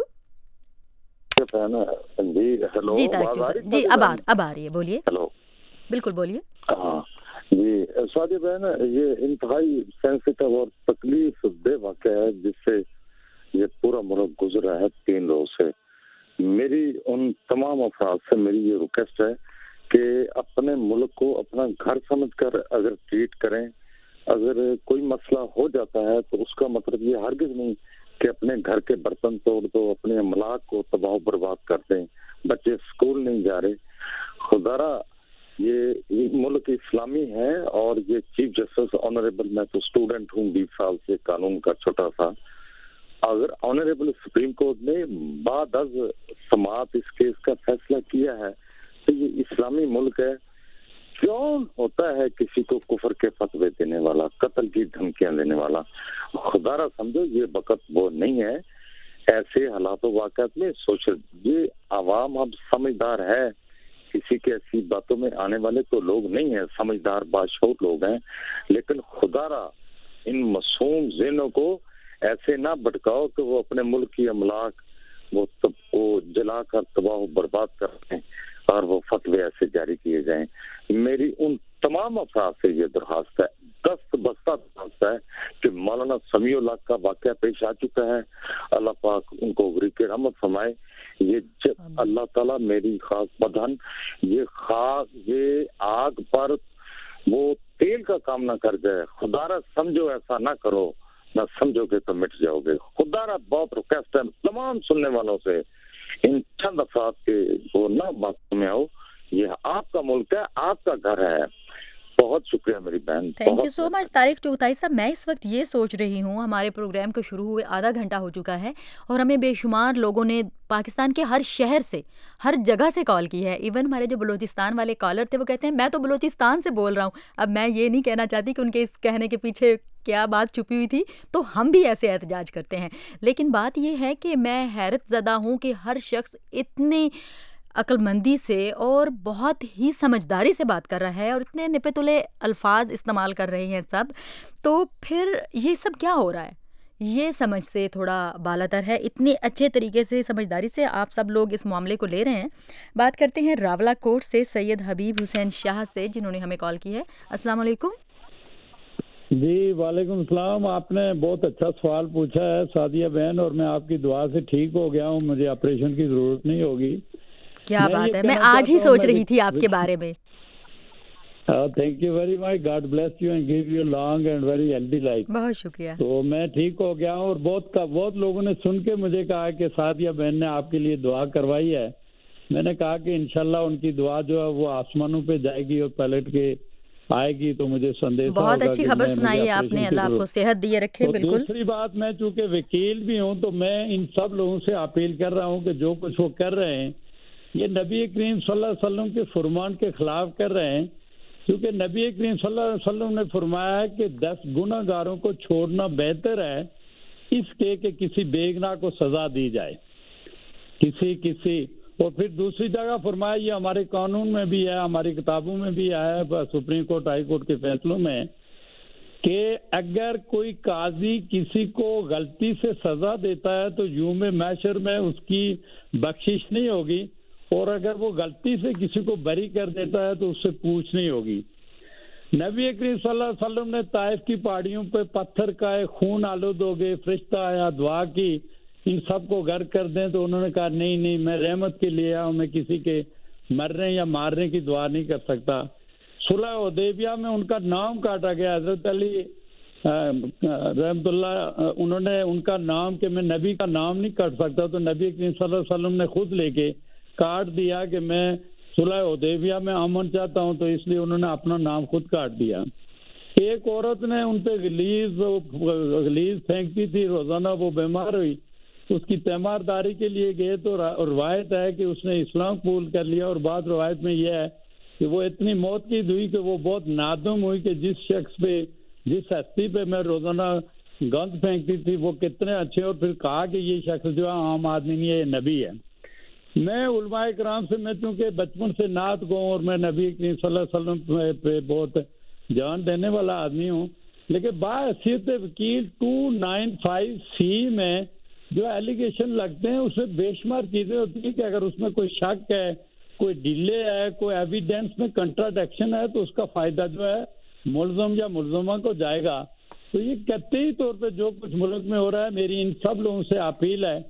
جی طارق چغتائی جی اب آ رہی ہے، بولیے. ہیلو بالکل بولیے. ہاں جی سعدیہ بہن، یہ انتہائی سینسیٹیو اور تکلیف دہ واقعہ ہے جس سے یہ پورا ملک گزرا ہے 3 روز سے. میری ان تمام افراد سے میری یہ ریکویسٹ ہے کہ اپنے ملک کو اپنا گھر سمجھ کر اگر ٹریٹ کریں. اگر کوئی مسئلہ ہو جاتا ہے تو اس کا مطلب یہ ہرگز نہیں کہ اپنے گھر کے برتن توڑ دو، اپنے املاک کو تباہ و برباد کر دیں. بچے اسکول نہیں جا رہے. خدارا یہ ملک اسلامی ہے اور یہ چیف جسٹس آنریبل، میں تو اسٹوڈنٹ ہوں 20 سال سے قانون کا چھوٹا سا، اگر آنریبل سپریم کورٹ نے بعد از سماعت اس کیس کا فیصلہ کیا ہے تو یہ اسلامی ملک ہے. کیوں ہوتا ہے کسی کو کفر کے فتوے دینے والا، قتل کی دھمکیاں دینے والا؟ خدا را سمجھو یہ وقت وہ نہیں ہے ایسے حالات و واقعات میں سوچ. یہ عوام اب سمجھدار ہے، کسی کے ایسی باتوں میں آنے والے تو لوگ نہیں ہیں، سمجھدار بادشاہ لوگ ہیں. لیکن خدا را ان معصوم ذہنوں کو ایسے نہ بھٹکاؤ کہ وہ اپنے ملک کی املاک وہ جلا کر تباہ و برباد کرتے ہیں اور وہ فتوے ایسے جاری کیے جائیں. میری ان تمام افراد سے یہ درخواست ہے، دست بستہ درخواست ہے کہ مولانا سمیع اللہ کا واقعہ پیش آ چکا ہے، اللہ پاک ان کو غریق رحمت فرمائے. یہ اللہ تعالیٰ میری خاص بدن یہ آگ پر وہ تیل کا کام نہ کر جائے. خدا را سمجھو ایسا نہ کرو، نہ سمجھو گے تو مٹ جاؤ گے. خدا را بہت ریکویسٹ ہے تمام سننے والوں سے، ان چند افراد کے وہ نہ باتوں میں آؤ. یہ آپ کا ملک ہے، آپ کا گھر ہے. بہت شکریہ میری بہن. Thank you so much Tariq Chughtai صاحب. میں اس وقت یہ سوچ رہی ہوں، ہمارے پروگرام کو شروع ہوئے آدھا گھنٹہ ہو چکا ہے اور ہمیں بے شمار لوگوں نے پاکستان کے ہر شہر سے، ہر جگہ سے کال کی ہے. ایون ہمارے جو بلوچستان والے کالر تھے وہ کہتے ہیں میں تو بلوچستان سے بول رہا ہوں. اب میں یہ نہیں کہنا چاہتی کہ ان کے اس کہنے کے پیچھے کیا بات چھپی ہوئی تھی، تو ہم بھی ایسے احتجاج کرتے ہیں. لیکن بات یہ ہے کہ میں حیرت زدہ ہوں کہ ہر شخص اتنے عقل مندی سے اور بہت ہی سمجھداری سے بات کر رہا ہے اور اتنے نپے تلے الفاظ استعمال کر رہے ہیں سب. تو پھر یہ سب کیا ہو رہا ہے؟ یہ سمجھ سے تھوڑا بالاتر ہے. اتنے اچھے طریقے سے سمجھداری سے آپ سب لوگ اس معاملے کو لے رہے ہیں. بات کرتے ہیں راولہ کوٹ سے سید حبیب حسین شاہ سے، جنہوں نے ہمیں کال کی ہے. السلام علیکم. جی وعلیکم السلام. آپ نے بہت اچھا سوال پوچھا ہے سعدیہ بہن، اور میں آپ کی دعا سے ٹھیک ہو گیا ہوں، مجھے آپریشن کی ضرورت نہیں ہوگی. کیا بات ہے، میں آج ہی سوچ رہی تھی آپ کے بارے میں. Thank you very much. God bless you and give you long and very healthy life. بہت شکریہ. تو میں ٹھیک ہو گیا ہوں، اور بہت لوگوں نے سن کے مجھے کہا کہ سعدیہ بہن نے آپ کے لیے دعا کروائی ہے. میں نے کہا کہ انشاءاللہ ان کی دعا جو ہے وہ آسمانوں پہ جائے گی اور پلٹ کے آئے گی، تو مجھے سندیش بہت اچھی خبر سنائی ہے آپ نے. اللہ آپ کو صحت دیے رکھے. بالکل. دوسری بات، میں چونکہ وکیل بھی ہوں تو میں ان سب لوگوں سے اپیل کر رہا ہوں کہ جو کچھ وہ کر رہے ہیں یہ نبی کریم صلی اللہ علیہ وسلم کے فرمان کے خلاف کر رہے ہیں. کیونکہ نبی کریم صلی اللہ علیہ وسلم نے فرمایا ہے کہ 10 گناہ گاروں کو چھوڑنا بہتر ہے اس کے کہ کسی بے گناہ کو سزا دی جائے کسی. اور پھر دوسری جگہ فرمایا، یہ ہمارے قانون میں بھی ہے، ہماری کتابوں میں بھی آیا ہے، سپریم کورٹ ہائی کورٹ کے فیصلوں میں، کہ اگر کوئی قاضی کسی کو غلطی سے سزا دیتا ہے تو یوم محشر میں اس کی بخشش نہیں ہوگی، اور اگر وہ غلطی سے کسی کو بری کر دیتا ہے تو اس سے پوچھ نہیں ہوگی. نبی کریم صلی اللہ علیہ وسلم نے طائف کی پہاڑیوں پہ پتھر کا خون آلود ہو گئے، فرشتہ آیا، دعا کی ان سب کو غرق کر دیں، تو انہوں نے کہا نہیں میں رحمت کے لیے آؤں، میں کسی کے مرنے یا مارنے کی دعا نہیں کر سکتا. صلح حدیبیہ میں ان کا نام کاٹا گیا. حضرت علی رحمۃ اللہ انہوں نے ان کا نام کہ میں نبی کا نام نہیں کاٹ سکتا، تو نبی کریم صلی اللہ علیہ وسلم نے خود لے کے کاٹ دیا کہ میں صلح حدیبیہ میں امن چاہتا ہوں، تو اس لیے انہوں نے اپنا نام خود کاٹ دیا. ایک عورت نے ان پہ غلیظ پھینکتی تھی روزانہ، وہ بیمار ہوئی، اس کی تیمارداری کے لیے گئے تو روایت ہے کہ اس نے اسلام قبول کر لیا. اور بعض روایت میں یہ ہے کہ وہ اتنی موت کی ہوئی کہ وہ بہت نادم ہوئی کہ جس شخص پہ، جس ہستی پہ میں روزانہ گند پھینکتی تھی وہ کتنے اچھے. اور پھر کہا کہ یہ شخص جو ہے عام آدمی نہیں ہے، یہ نبی ہے. میں علماء کرام سے، میں چونکہ بچپن سے نعت گاؤں اور میں نبی کریم صلی اللہ علیہ وسلم پہ بہت جان دینے والا آدمی ہوں، لیکن باحیثیت وکیل 295C میں جو ایلیگیشن لگتے ہیں اس میں بے شمار چیزیں ہوتی ہیں کہ اگر اس میں کوئی شک ہے، کوئی ڈیلے ہے، کوئی ایویڈینس میں کنٹراڈکشن ہے، تو اس کا فائدہ جو ہے ملزم یا ملزمہ کو جائے گا. تو یہ قطعی طور پہ جو کچھ ملک میں ہو رہا ہے، میری ان سب لوگوں سے اپیل ہے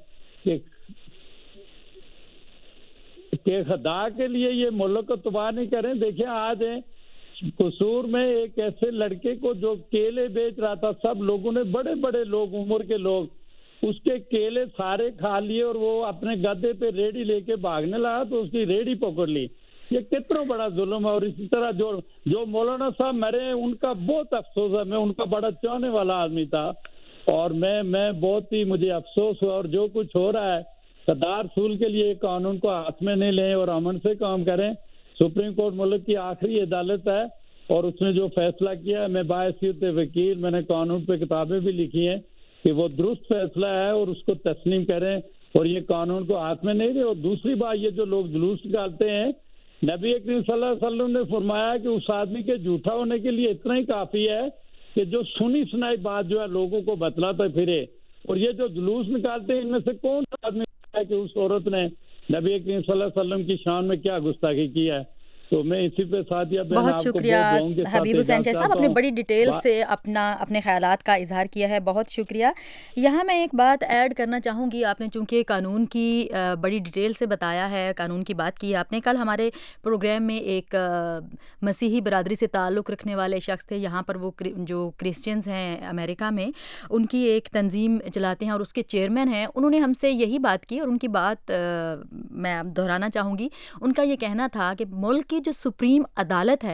کہ خدا کے لیے یہ ملک کو تباہ نہیں کریں. دیکھیں آج قصور میں ایک ایسے لڑکے کو جو کیلے بیچ رہا تھا، سب لوگوں نے، بڑے بڑے لوگ، عمر کے لوگ، اس کے کیلے سارے کھا لیے اور وہ اپنے گدے پہ ریڑھی لے کے بھاگنے لگا تو اس کی ریڑھی پکڑ لی. یہ کتنا بڑا ظلم ہے. اور اسی طرح جو مولانا صاحب مرے ان کا بہت افسوس ہے. میں ان کا بڑا چاہنے والا آدمی تھا اور میں بہت ہی مجھے افسوس ہوا. اور جو کچھ ہو رہا ہے، خدا رسول کے لیے قانون کو ہاتھ میں نہیں لیں اور امن سے کام کریں. سپریم کورٹ ملک کی آخری عدالت ہے اور اس نے جو فیصلہ کیا ہے، میں باحیثیت وکیل، میں نے قانون پہ کتابیں بھی لکھی ہیں کہ وہ درست فیصلہ ہے اور اس کو تسلیم کریں اور یہ قانون کو ہاتھ میں نہیں دیں. اور دوسری بات، یہ جو لوگ جلوس نکالتے ہیں، نبی کریم صلی اللہ علیہ وسلم نے فرمایا کہ اس آدمی کے جھوٹا ہونے کے لیے اتنا ہی کافی ہے کہ جو سنی سنائی بات جو ہے لوگوں کو بتلاتا پھرے. اور یہ جو جلوس نکالتے ہیں، ان میں سے کون سا آدمی ہے کہ اس عورت نے نبی کریم صلی اللہ علیہ وسلم کی شان میں کیا گستاخی کی ہے. تو میں اسی پہ ساتھ بہت شکریہ حبیب حسین شاہ صاحب، اپنے بڑی ڈیٹیل سے اپنے خیالات کا اظہار کیا ہے. بہت شکریہ. یہاں میں ایک بات ایڈ کرنا چاہوں گی. آپ نے چونکہ قانون کی بڑی ڈیٹیل سے بتایا ہے، قانون کی بات کی آپ نے. کل ہمارے پروگرام میں ایک مسیحی برادری سے تعلق رکھنے والے شخص تھے. یہاں پر وہ جو کرسچنز ہیں امریکہ میں، ان کی ایک تنظیم چلاتے ہیں اور اس کے چیئرمین ہیں. انہوں نے ہم سے یہی بات کی اور ان کی بات میں دہرانا چاہوں گی. ان کا یہ کہنا تھا کہ ملک کی جو سپریم عدالت ہے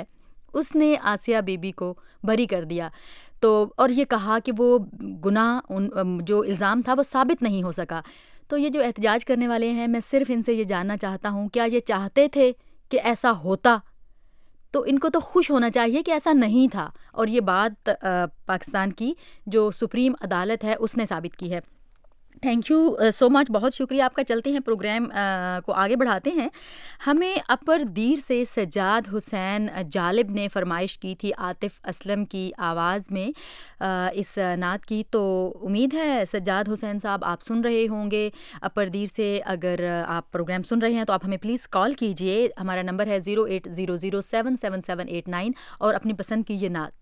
اس نے آسیہ بیبی کو بری کر دیا تو اور یہ کہا کہ وہ گناہ جو الزام تھا وہ ثابت نہیں ہو سکا. تو یہ جو احتجاج کرنے والے ہیں میں صرف ان سے یہ جاننا چاہتا ہوں کیا یہ چاہتے تھے کہ ایسا ہوتا؟ تو ان کو تو خوش ہونا چاہیے کہ ایسا نہیں تھا, اور یہ بات پاکستان کی جو سپریم عدالت ہے اس نے ثابت کی ہے. تھینک یو سو مچ, بہت شکریہ آپ کا. چلتے ہیں پروگرام کو آگے بڑھاتے ہیں. ہمیں اپر دیر سے سجاد حسین جالب نے فرمائش کی تھی عاطف اسلم کی آواز میں اس نعت کی, تو امید ہے سجاد حسین صاحب آپ سن رہے ہوں گے اپر دیر سے. اگر آپ پروگرام سن رہے ہیں تو آپ ہمیں پلیز کال کیجئے, ہمارا نمبر ہے 08007777889 اور اپنی پسند کی یہ نعت.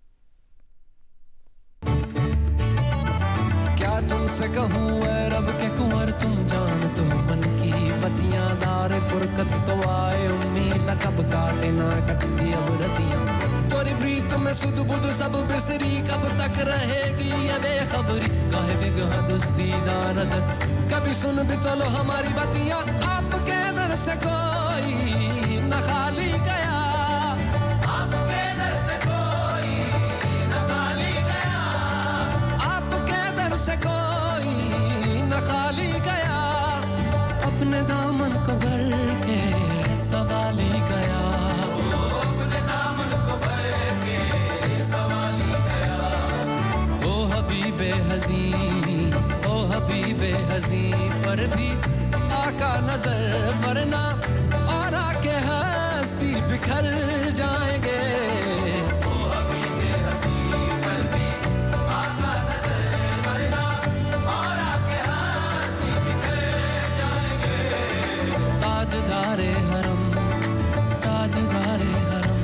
کیا تم سے کہوں اے رب کے کنور تم جان تو من کی بتیاں دار فرقت تو آئے امید کب کاٹے نہ کٹتی اب رتیاں توری پریت میں سد بدھ سب بسری کب تک رہے گی یہ بے خبری کاہے بگہ دزدیدہ نظر کبھی سن بھی تو لو ہماری بتیاں آپ کے در سے کوئی نہ خالی گیا آپ کے در سے کوئی نہ خالی گیا آپ کے در سے کوئی نہ خالی گیا اپنے دامن کو بھر کے سوالی گیا اپنے دامن کو بھر کے سوالی گیا او حبیب حزین او حبیب حزین پر بھی آقا نظر ورنہ اور آ کے ہستی بکھر جائیں گے تاجدار حرم تاجدار حرم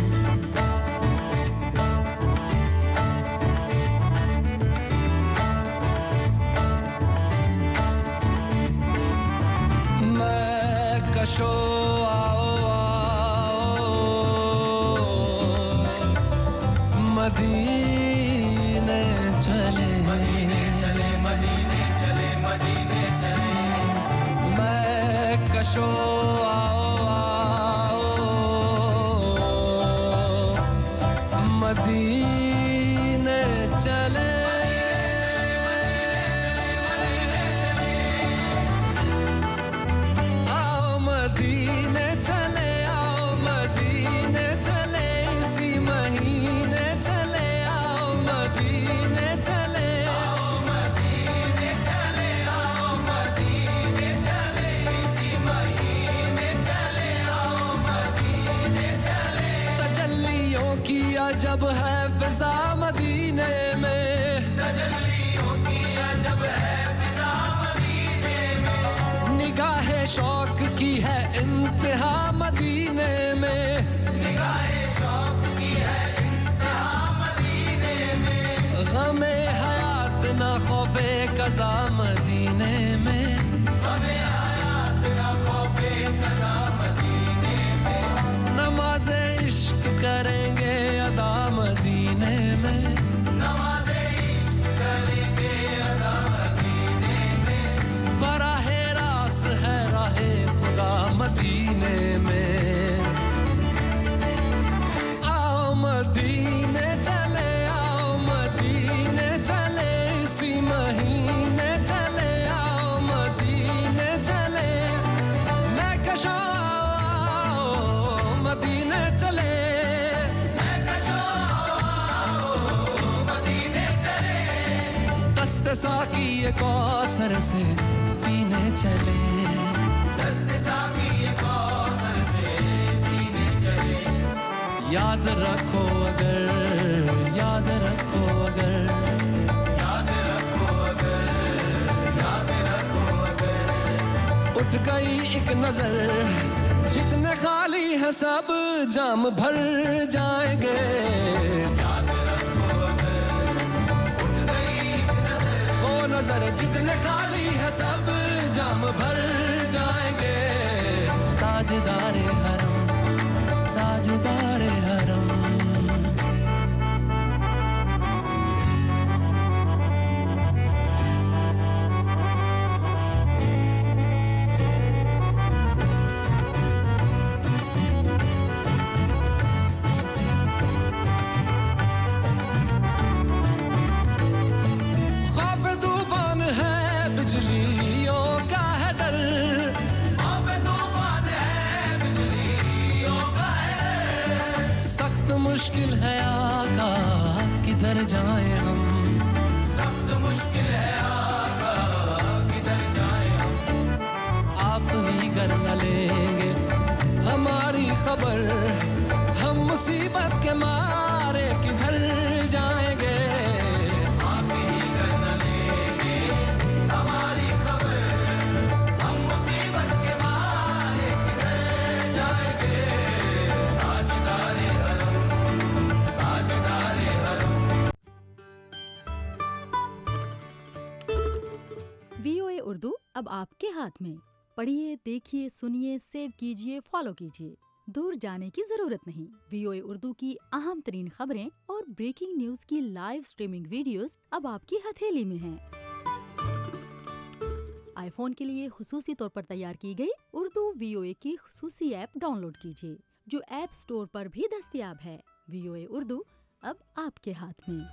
میں کشو آؤ آؤ مدینے چلے مدینے چلے مدینے چلے میں کشو آؤ آؤ مدینے چلے آؤ مدینے چلے آؤ مدینے چلے اسی مہینے چلے آؤ مدینے چلے آؤ مدینے چلے آؤ مدینے چلے اسی مہینے چلے آؤ مدینے چلے تجلیوں کی عجب ہے فضا مدینے میں تجلیوں کی عجب ہے فضا مدینے میں نگاہ شوق کی ہے انتہا مدینے میں نگاہ شوق کی ہے انتہا مدینے میں غم حیات نہ خوف قضا مدینے میں غم حیات نہ خوف قضا مدینے میں نماز عشق کریں گے ادا مدینے میں نماز عشق کریں گے ادا مدینے میں براہ راست ہے راہ خدا مدینے میں آؤ مدینے چلے آؤ مدینے چلے اسی مہینے چلے آؤ مدینے چلے میں کشو آؤ مدینے چلے میں کشو آؤ مدینے چلے دست ساقی کوثر سے پینے چلے دست ساقی کوثر سے پینے چلے یاد رکھو اگر یاد رکھو اگر یاد رکھو اگر یاد رکھو اگر اٹھ گئی ایک نظر جتنے خالی ہیں سب جام بھر جائیں گے یاد رکھو اگر اٹھ گئی ایک نظر وہ نظر جتنے خالی ہیں سب جام بھر جائیں گے تاجدار حرم تاجدار حرم किधर जाए हम, सख्त मुश्किल है आका, किधर जाए हम, आप ही कर न लेंगे हमारी खबर, हम मुसीबत के मारे किधर जाएंगे, आप ही कर न लेंगे हमारी खबर, हम मुसीबत के मारे किधर जाएंगे, ताजदारे हरम, ताजदारे हरम। VOA उर्दू अब आपके हाथ में। पढ़िए, देखिए, सुनिए, सेव कीजिए, फॉलो कीजिए। दूर जाने की जरूरत नहीं। VOA उर्दू की अहम तरीन खबरें और ब्रेकिंग न्यूज की लाइव स्ट्रीमिंग वीडियोस अब आपकी हथेली में हैं। आईफोन के लिए खुसूसी तौर पर तैयार की गई उर्दू VOA की खुसूसी ऐप डाउनलोड कीजिए, जो ऐप स्टोर पर भी दस्तयाब है। VOA उर्दू अब आपके हाथ में।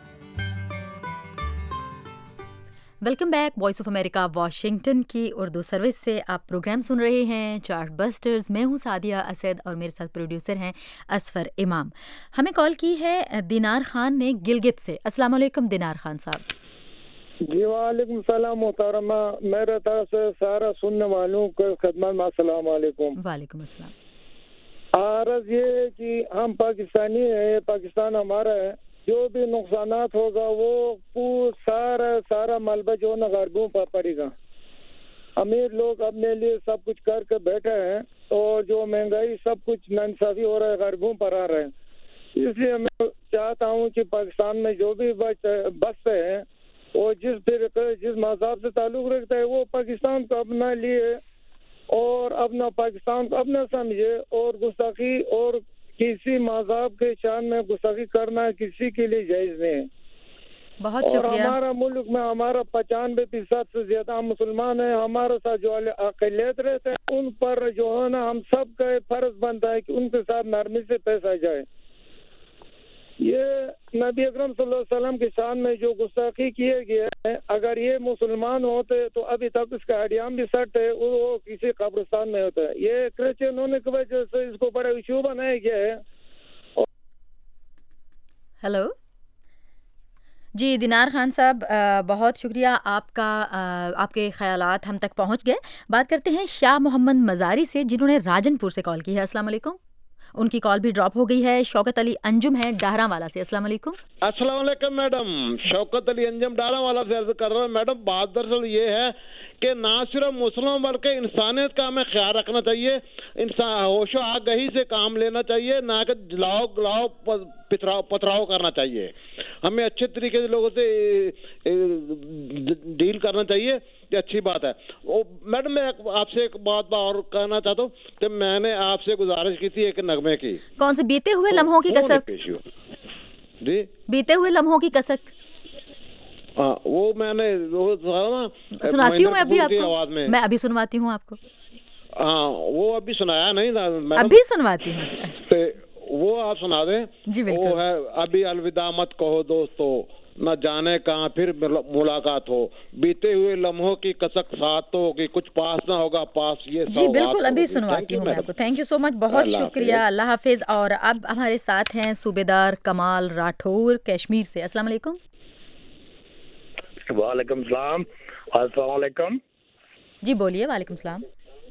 Welcome back. Voice of America Washington की उर्दू सर्विस से आप प्रोग्राम सुन रहे हैं चार्ट बस्टर्स। मैं हूं सादिया असद और मेरे साथ प्रोड्यूसर हैं असफर इमाम। हमें कॉल की है दिनार खान ने गिलगित से। अस्सलाम वालेकुम दिनार खान साहब। जी वालेकुम सलाम मोहतरमा, मेरे तरफ से सारा सुनने वालों को खिदमत में अस्सलाम वालेकुम। वालेकुम अस्सलाम। अर्ज ये कि हम पाकिस्तानी है, पाकिस्तान हमारा है, जो भी नुकसानात होगा वो सारा मलबा जो ना गरीबों पर पड़ेगा। अमीर लोग अपने लिए सब कुछ करके बैठे हैं और जो महंगाई सब कुछ नाइंसाफी हो रहा है गरीबों पर आ रहा है। इसलिए मैं चाहता हूँ कि पाकिस्तान में जो भी बसते हैं और जिस मज़हब से ताल्लुक़ रखता है वो पाकिस्तान को अपना लिए और अपना पाकिस्तान को अपना समझे, और गुस्ताखी और किसी मज़हब के शान में गुस्ताखी करना किसी के लिए जायज़ नहीं है। बहुत और शुक्रिया। हमारा मुल्क में हमारा 95% से ज्यादा हम मुसलमान हैं। हमारे साथ जो अक़लियत रहते हैं उन पर जो है ना हम सब का फर्ज बनता है कि उनके साथ नरमी से पेश आ जाए। ये नबी अकरम सल्लल्लाहु अलैहि वसल्लम के शान में जो गुस्ताखी किए गए हैं, अगर ये मुसलमान होते तो अभी तक इसका हडियाम भी सट है, वो किसी कब्रिस्तान में होता है। ये क्रिश्चियन होने की वजह से इसको बड़ा इशू बनाया गया है। हेलो जी दिनार खान साहब, बहुत शुक्रिया आपका। आपके ख़यालात हम तक पहुंच गए। बात करते हैं शाह मोहम्मद मज़ारी से, जिन्होंने राजनपुर से कॉल की है। अस्सलाम वालेकुम। उनकी कॉल भी ड्रॉप हो गई है। शौकत अली अंजुम है डाहरावाला से। अस्सलाम वालेकुम। अस्सलाम वालेकुम मैडम, शौकत अली अंजुम डाहरावाला से अर्ज कर रहा हूँ। मैडम बात दरअसल ये है कि ना सिर्फ मुस्लिम बल्कि इंसानियत का हमें ख्याल रखना चाहिए, इंसान होशो आगही से काम लेना चाहिए, ना कि जलाओ गलाओ पथराव करना चाहिए। हमें अच्छे तरीके से लोगों से डील करना चाहिए, ये अच्छी बात है। मैडम मैं आपसे एक बात और कहना चाहता हूँ कि मैंने आपसे गुजारिश की थी एक नगमे की। कौन से? बीते हुए लम्हों की कसक। जी, बीते हुए लम्हों की कसक। हाँ, वो मैंने सुनाती हूँ मैं अभी आपको, आवाज में मैं अभी सुनवाती हूँ आपको। हाँ, वो अभी सुनाया नहीं था मैडम, अभी सुनवाती हूँ। तो वो आप सुना दें। जी बिल्कुल। वो है, अभी अलविदा मत कहो दोस्तों, न जाने कहाँ फिर मुलाकात हो, बीते हुए लम्हों की कसक साथ होगी, कुछ पास ना होगा पास ये। जी बिल्कुल, अभी सुनवाती हूँ मैं आपको। थैंक यू सो मच, बहुत शुक्रिया, अल्लाह हाफिज। और अब हमारे साथ हैं सूबेदार कमाल राठौर कश्मीर से। अस्सलाम वालेकुम। वालेकुम सलाम। अस्सलाम वालेकुम। जी बोलिए। वालेकुम सलाम।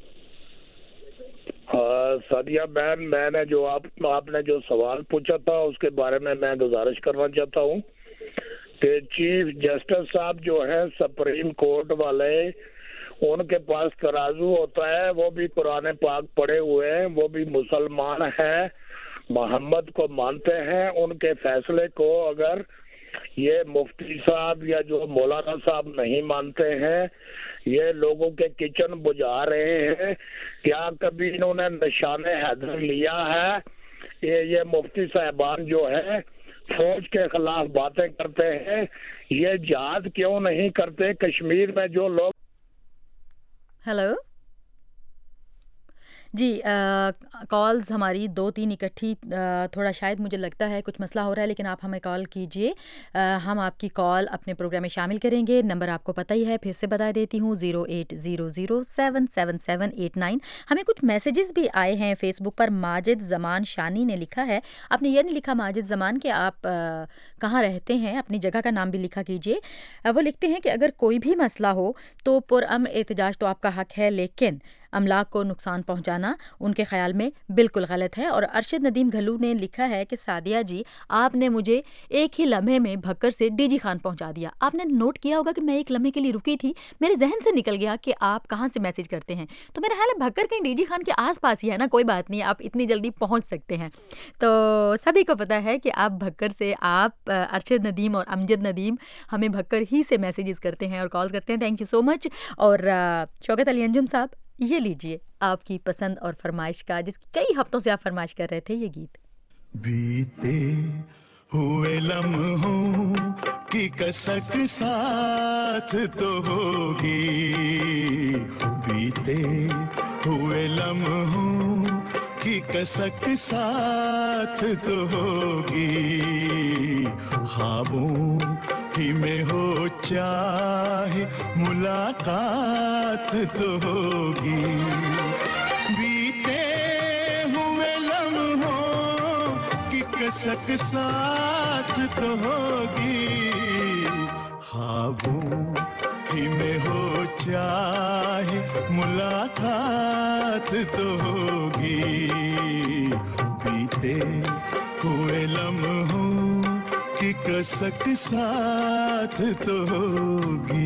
सादिया बहन, मैंने जो आपने जो सवाल पूछा था उसके बारे में मैं गुजारिश करना चाहता हूँ कि चीफ जस्टिस साहब जो है सुप्रीम कोर्ट वाले, उनके पास तराजू होता है, वो भी कुरान पाक पढ़े हुए हैं, वो भी मुसलमान हैं, मोहम्मद को मानते हैं। उनके फैसले को अगर ये मुफ्ती साहब या जो मौलाना साहब नहीं मानते हैं, ये लोगों के किचन बुझा रहे हैं, क्या कभी इन्होंने निशाने हैदर लिया है? ये मुफ्ती साहबान जो है फौज के खिलाफ बातें करते हैं, ये जिहाद क्यों नहीं करते? कश्मीर में जो लोग। हेलो जी, कॉल्स हमारी 2-3 इकट्ठी थोड़ा शायद मुझे लगता है कुछ मसला हो रहा है, लेकिन आप हमें कॉल कीजिए, हम आपकी कॉल अपने प्रोग्राम में शामिल करेंगे। नंबर आपको पता ही है, फिर से बता देती हूँ 0800077789। हमें कुछ मैसेजेस भी आए हैं फेसबुक पर। माजिद जमान शानी ने लिखा है, आपने ये नहीं लिखा माजिद जमान कि आप कहाँ रहते हैं, अपनी जगह का नाम भी लिखा कीजिए। वो लिखते हैं कि अगर कोई भी मसला हो तो पुरअमन एहतजाज तो आपका हक है, लेकिन अमलाक को नुकसान पहुंचाना उनके ख्याल में बिल्कुल गलत है। और अरशद नदीम घल्लू ने लिखा है कि सादिया जी, आपने मुझे एक ही लम्हे में भक्कर से डीजी खान पहुंचा दिया। आपने नोट किया होगा कि मैं एक लम्हे के लिए रुकी थी, मेरे जहन से निकल गया कि आप कहाँ से मैसेज करते हैं, तो मेरा ख्याल है भक्कर कहीं डीजी खान के आसपास ही है ना। कोई बात नहीं, आप इतनी जल्दी पहुँच सकते हैं। तो सभी को पता है कि आप भक्कर से, आप अरशद नदीम और अमजद नदीम हमें भक्कर ही से मैसेजेस करते हैं और कॉल करते हैं। Thank you so much. और शौकत अली अंजुम साहब, ये लीजिए आपकी पसंद और फरमाइश का, जिसकी कई हफ्तों से आप फरमाइश कर रहे थे, ये गीत। बीते हुए लम्हों की कसक साथ तो होगी, बीते हुए लम्हों की कसक साथ तो होगी, ख्वाबों ही में हो चाहे मुलाकात तो होगी, बीते हुए लम्हों की कसक साथ तो होगी, ख्वाबों ही में हो चाहे मुलाकात तो होगी, बीते हुए लम्हों की कसक साथ तो होगी।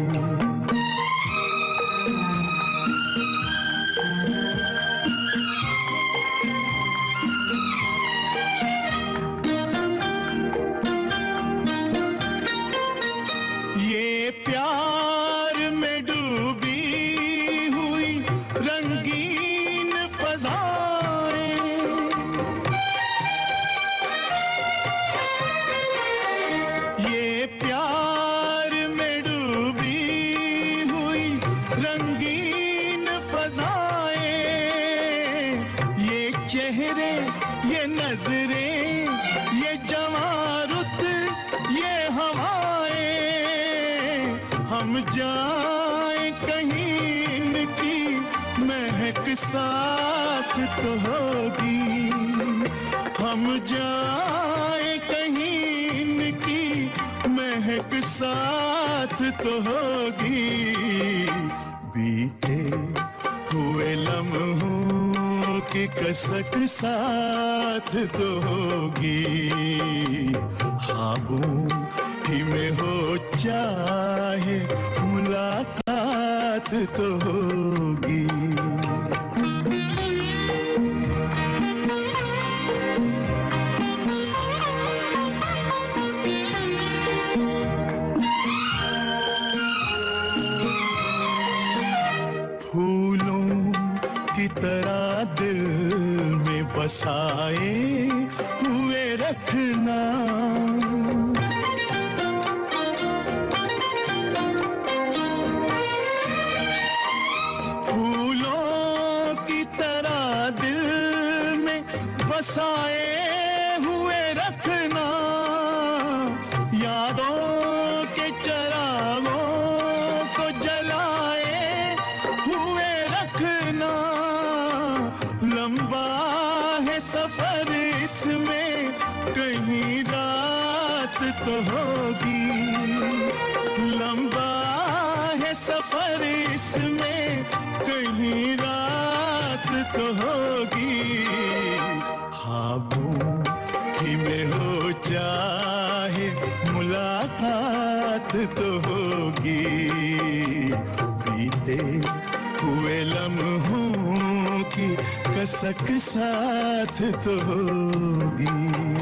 ये प्यार में डूबी हुई रंगीन फज़ाएं, ये प्यार में डूबी हुई रंगीन फज़ाएं, ये चेहरे, ये नजरें, ये जवारुत, ये हवाएं, हम जाएं कहीं इनकी महक साथ तो होगी, हम जाएं कहीं इनकी महक साथ तो होगी, बीते हुए लम्हों की कसक साथ तो होगी, ख्वाबों ही में हो चाहे मुलाकात तो होगी। फूलों की तरह दिल में बसाए हुए रखना, बसाए हुए रखना, यादों के चरागों को जलाए हुए रखना, लंबा है सफर इसमें कहीं रात तो होगी, लंबा है सफर इसमें कहीं रात तो होगी, ख्वाबों ही में हो चाहे मुलाकात तो होगी, बीते हुए लम्हों की कसक साथ तो होगी।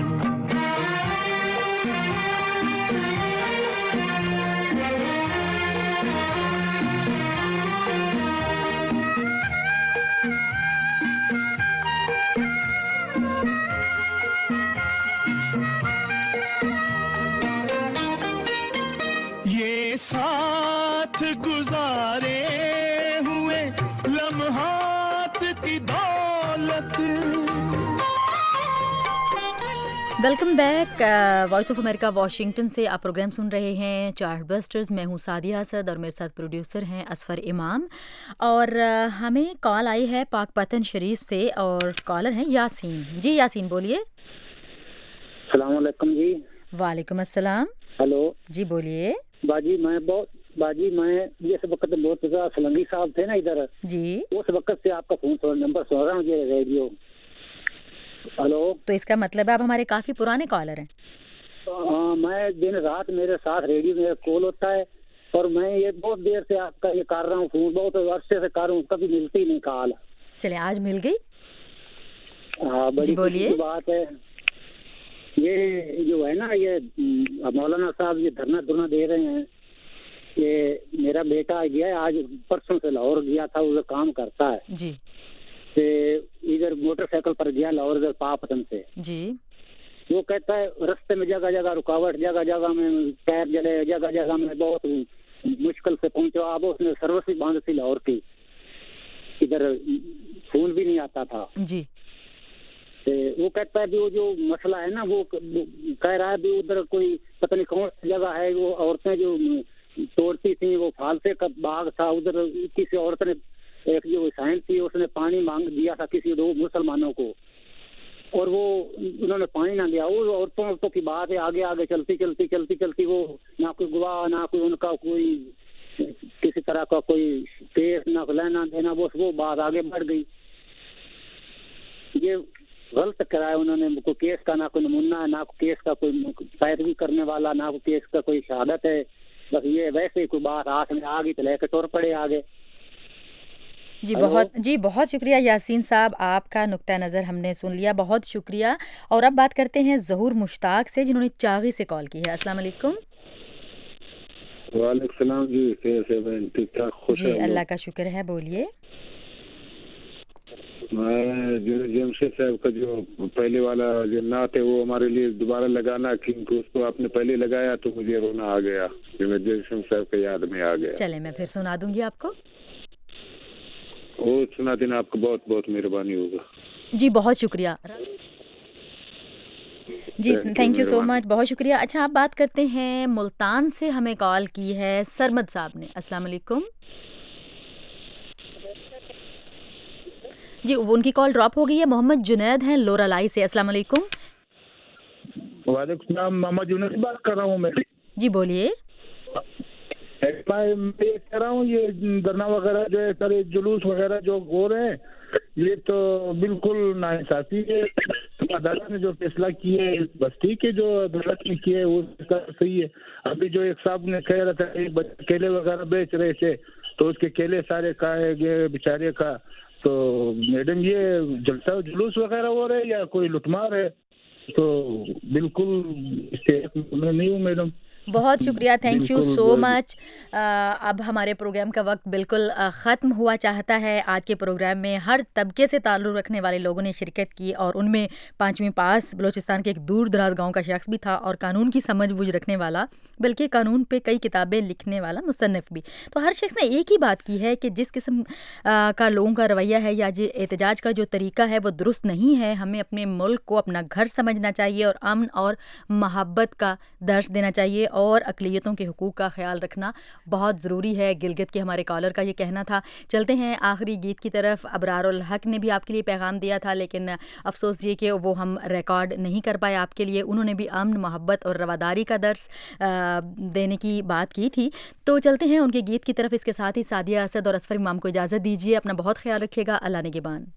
साथ गुजारे हुए लम्हात की दौलत, welcome back. Voice of America Washington से आप प्रोग्राम सुन रहे हैं चार्ट बस्टर्स। मैं हूं सादिया असद और मेरे साथ प्रोड्यूसर हैं असफर इमाम। और हमें कॉल आई है पाकपतन शरीफ से और कॉलर हैं यासीन। जी यासीन बोलिए। अस्सलाम वालेकुम जी। वालेकुम अस्सलाम। हेलो जी बोलिए। बाजी मैं जिस वक्त बहुत सलंगी साहब थे ना इधर जी, उस वक्त से आपका फोन नंबर सुन रहा हूँ ये रेडियो। हेलो, तो इसका मतलब है आप हमारे काफी पुराने कॉलर हैं। मैं दिन रात मेरे साथ रेडियो मेरा कॉल होता है और मैं ये बहुत देर से आपका ये कर रहा हूँ फोन, बहुत अरसे से कर रहा हूँ, कभी मिलती नहीं कॉल। चले आज मिल गई। हाँ बड़ी बोलिए। बात है। ये जो है ना ये मौलाना साहब ये धरना दे रहे हैं, ये मेरा बेटा गया है आज परसों से लाहौर गया था, उधर काम करता है जी, इधर मोटरसाइकिल पर गया लाहौर इधर पापतन से जी। वो कहता है रास्ते में जगह जगह रुकावट, जगह जगह में टायर जले, जगह जगह में बहुत मुश्किल से पहुंचा। अब उसने सर्विस भी बांध थी लाहौर की, इधर फोन भी नहीं आता था जी। वो कहता है भी वो जो मसला है ना वो कह रहा है भी उधर कोई पता नहीं कौन सी जगह है, वो औरतें जो तोड़ती थी, वो फालसे का बाग था उधर, किसी औरत ने एक जो साइंस थी उसने पानी मांग दिया था किसी दो मुसलमानों को और वो उन्होंने पानी ना दिया। वो औरतों की बात है, आगे आगे चलती वो ना कोई गवाह ना कोई उनका कोई किसी तरह का कोई केस ना लेना देना, वो बात आगे बढ़ गई। ये गलत कराया उन्होंने, कोई केस का ना कोई नमूना है, ना कोई केस का कोई पैरवी करने वाला, ना कोई केस का कोई शहादत है। बस ये वैसे ही कोई बात हाथ में आ गई तो लेकर टोर पड़े आगे। जी बहुत शुक्रिया यासीन साहब, आपका नुक्ता नज़र हमने सुन लिया, बहुत शुक्रिया। और अब बात करते हैं ज़हूर मुश्ताक से जिन्होंने चागी से कॉल की है। अस्सलाम वालेकुम। वालेकुम सलाम जी, कैसे हैं? ठीक ठाक, खुश जी अल्लाह का शुक्र है, बोलिए। मैं जमशेद साहब का जो पहले वाला जो नात है वो हमारे लिए दोबारा लगाना, क्योंकि उसको आपने पहले लगाया तो मुझे रोना आ गया, जमशेद साहब के याद में आ गया। चले मैं फिर सुना दूंगी आपको। वो सुना देना, आपको बहुत बहुत मेहरबानी होगा जी। बहुत शुक्रिया जी, थैंक यू सो मच, बहुत शुक्रिया। अच्छा आप बात करते हैं मुल्तान से, हमें कॉल की है सरमद साहब ने। अस्सलाम वालेकुम जी, उनकी कॉल ड्रॉप हो गई है। मोहम्मद जुनैद हैं लोरालाई से। अस्सलाम वालेकुम। वालेकुम सलाम, मोहम्मद जुनैद से बात कर रहा हूँ मैं। जी बोलिए। मैं ये कह रहा हूँ ये धरना वगैरह जो है सारे जुलूस वगैरह जो हो रहे हैं ये तो बिल्कुल नाइंसाफी है। अदालत ने जो फैसला किया है बस्ती के जो अदालत ने किया है वो सही है। अभी जो एक साहब ने कह रहा था केले वगैरह बेच रहे थे तो उसके केले सारे खाए गए बेचारे का। तो मैडम ये जलसा जुलूस वगैरह हो रहे या कोई लुटमार है? तो बिल्कुल नहीं हूँ मैडम। बहुत शुक्रिया, थैंक यू सो मच। अब हमारे प्रोग्राम का वक्त बिल्कुल ख़त्म हुआ चाहता है। आज के प्रोग्राम में हर तबके से ताल्लुक़ रखने वाले लोगों ने शिरकत की और उनमें 5वीं पास बलूचिस्तान के एक दूर दराज गांव का शख्स भी था और कानून की समझ बूझ रखने वाला, बल्कि कानून पे कई किताबें लिखने वाला मुसन्निफ़ भी। तो हर शख्स ने एक ही बात की है कि जिस किस्म का लोगों का रवैया है या जो एहतजाज का जो तरीका है वो दुरुस्त नहीं है। हमें अपने मुल्क को अपना घर समझना चाहिए और अमन और मोहब्बत का दर्स देना चाहिए और अक़लियतों के हुकूक़ का ख्याल रखना बहुत ज़रूरी है। गिलगित के हमारे कॉलर का ये कहना था। चलते हैं आखिरी गीत की तरफ। अबरारुल हक ने भी आपके लिए पैगाम दिया था लेकिन अफसोस ये कि वो हम रिकॉर्ड नहीं कर पाए आपके लिए। उन्होंने भी अमन, मोहब्बत और रवादारी का दर्स देने की बात की थी। तो चलते हैं उनके गीत की तरफ। इसके साथ ही सादिया असद और असफर इमाम को इजाज़त दीजिए। अपना बहुत ख्याल रखिएगा। अल्लाह निगहबान।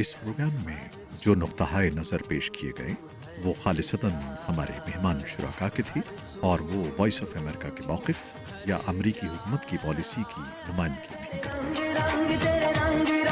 इस प्रोग्राम में जो नुक्ता नज़र पेश किए गए वो खालिसतन हमारे मेहमान शुराका के थे और वो वॉइस ऑफ अमेरिका के मौक़िफ़ या अमरीकी हुकूमत की पॉलिसी की नुमाइंदगी नहीं करते।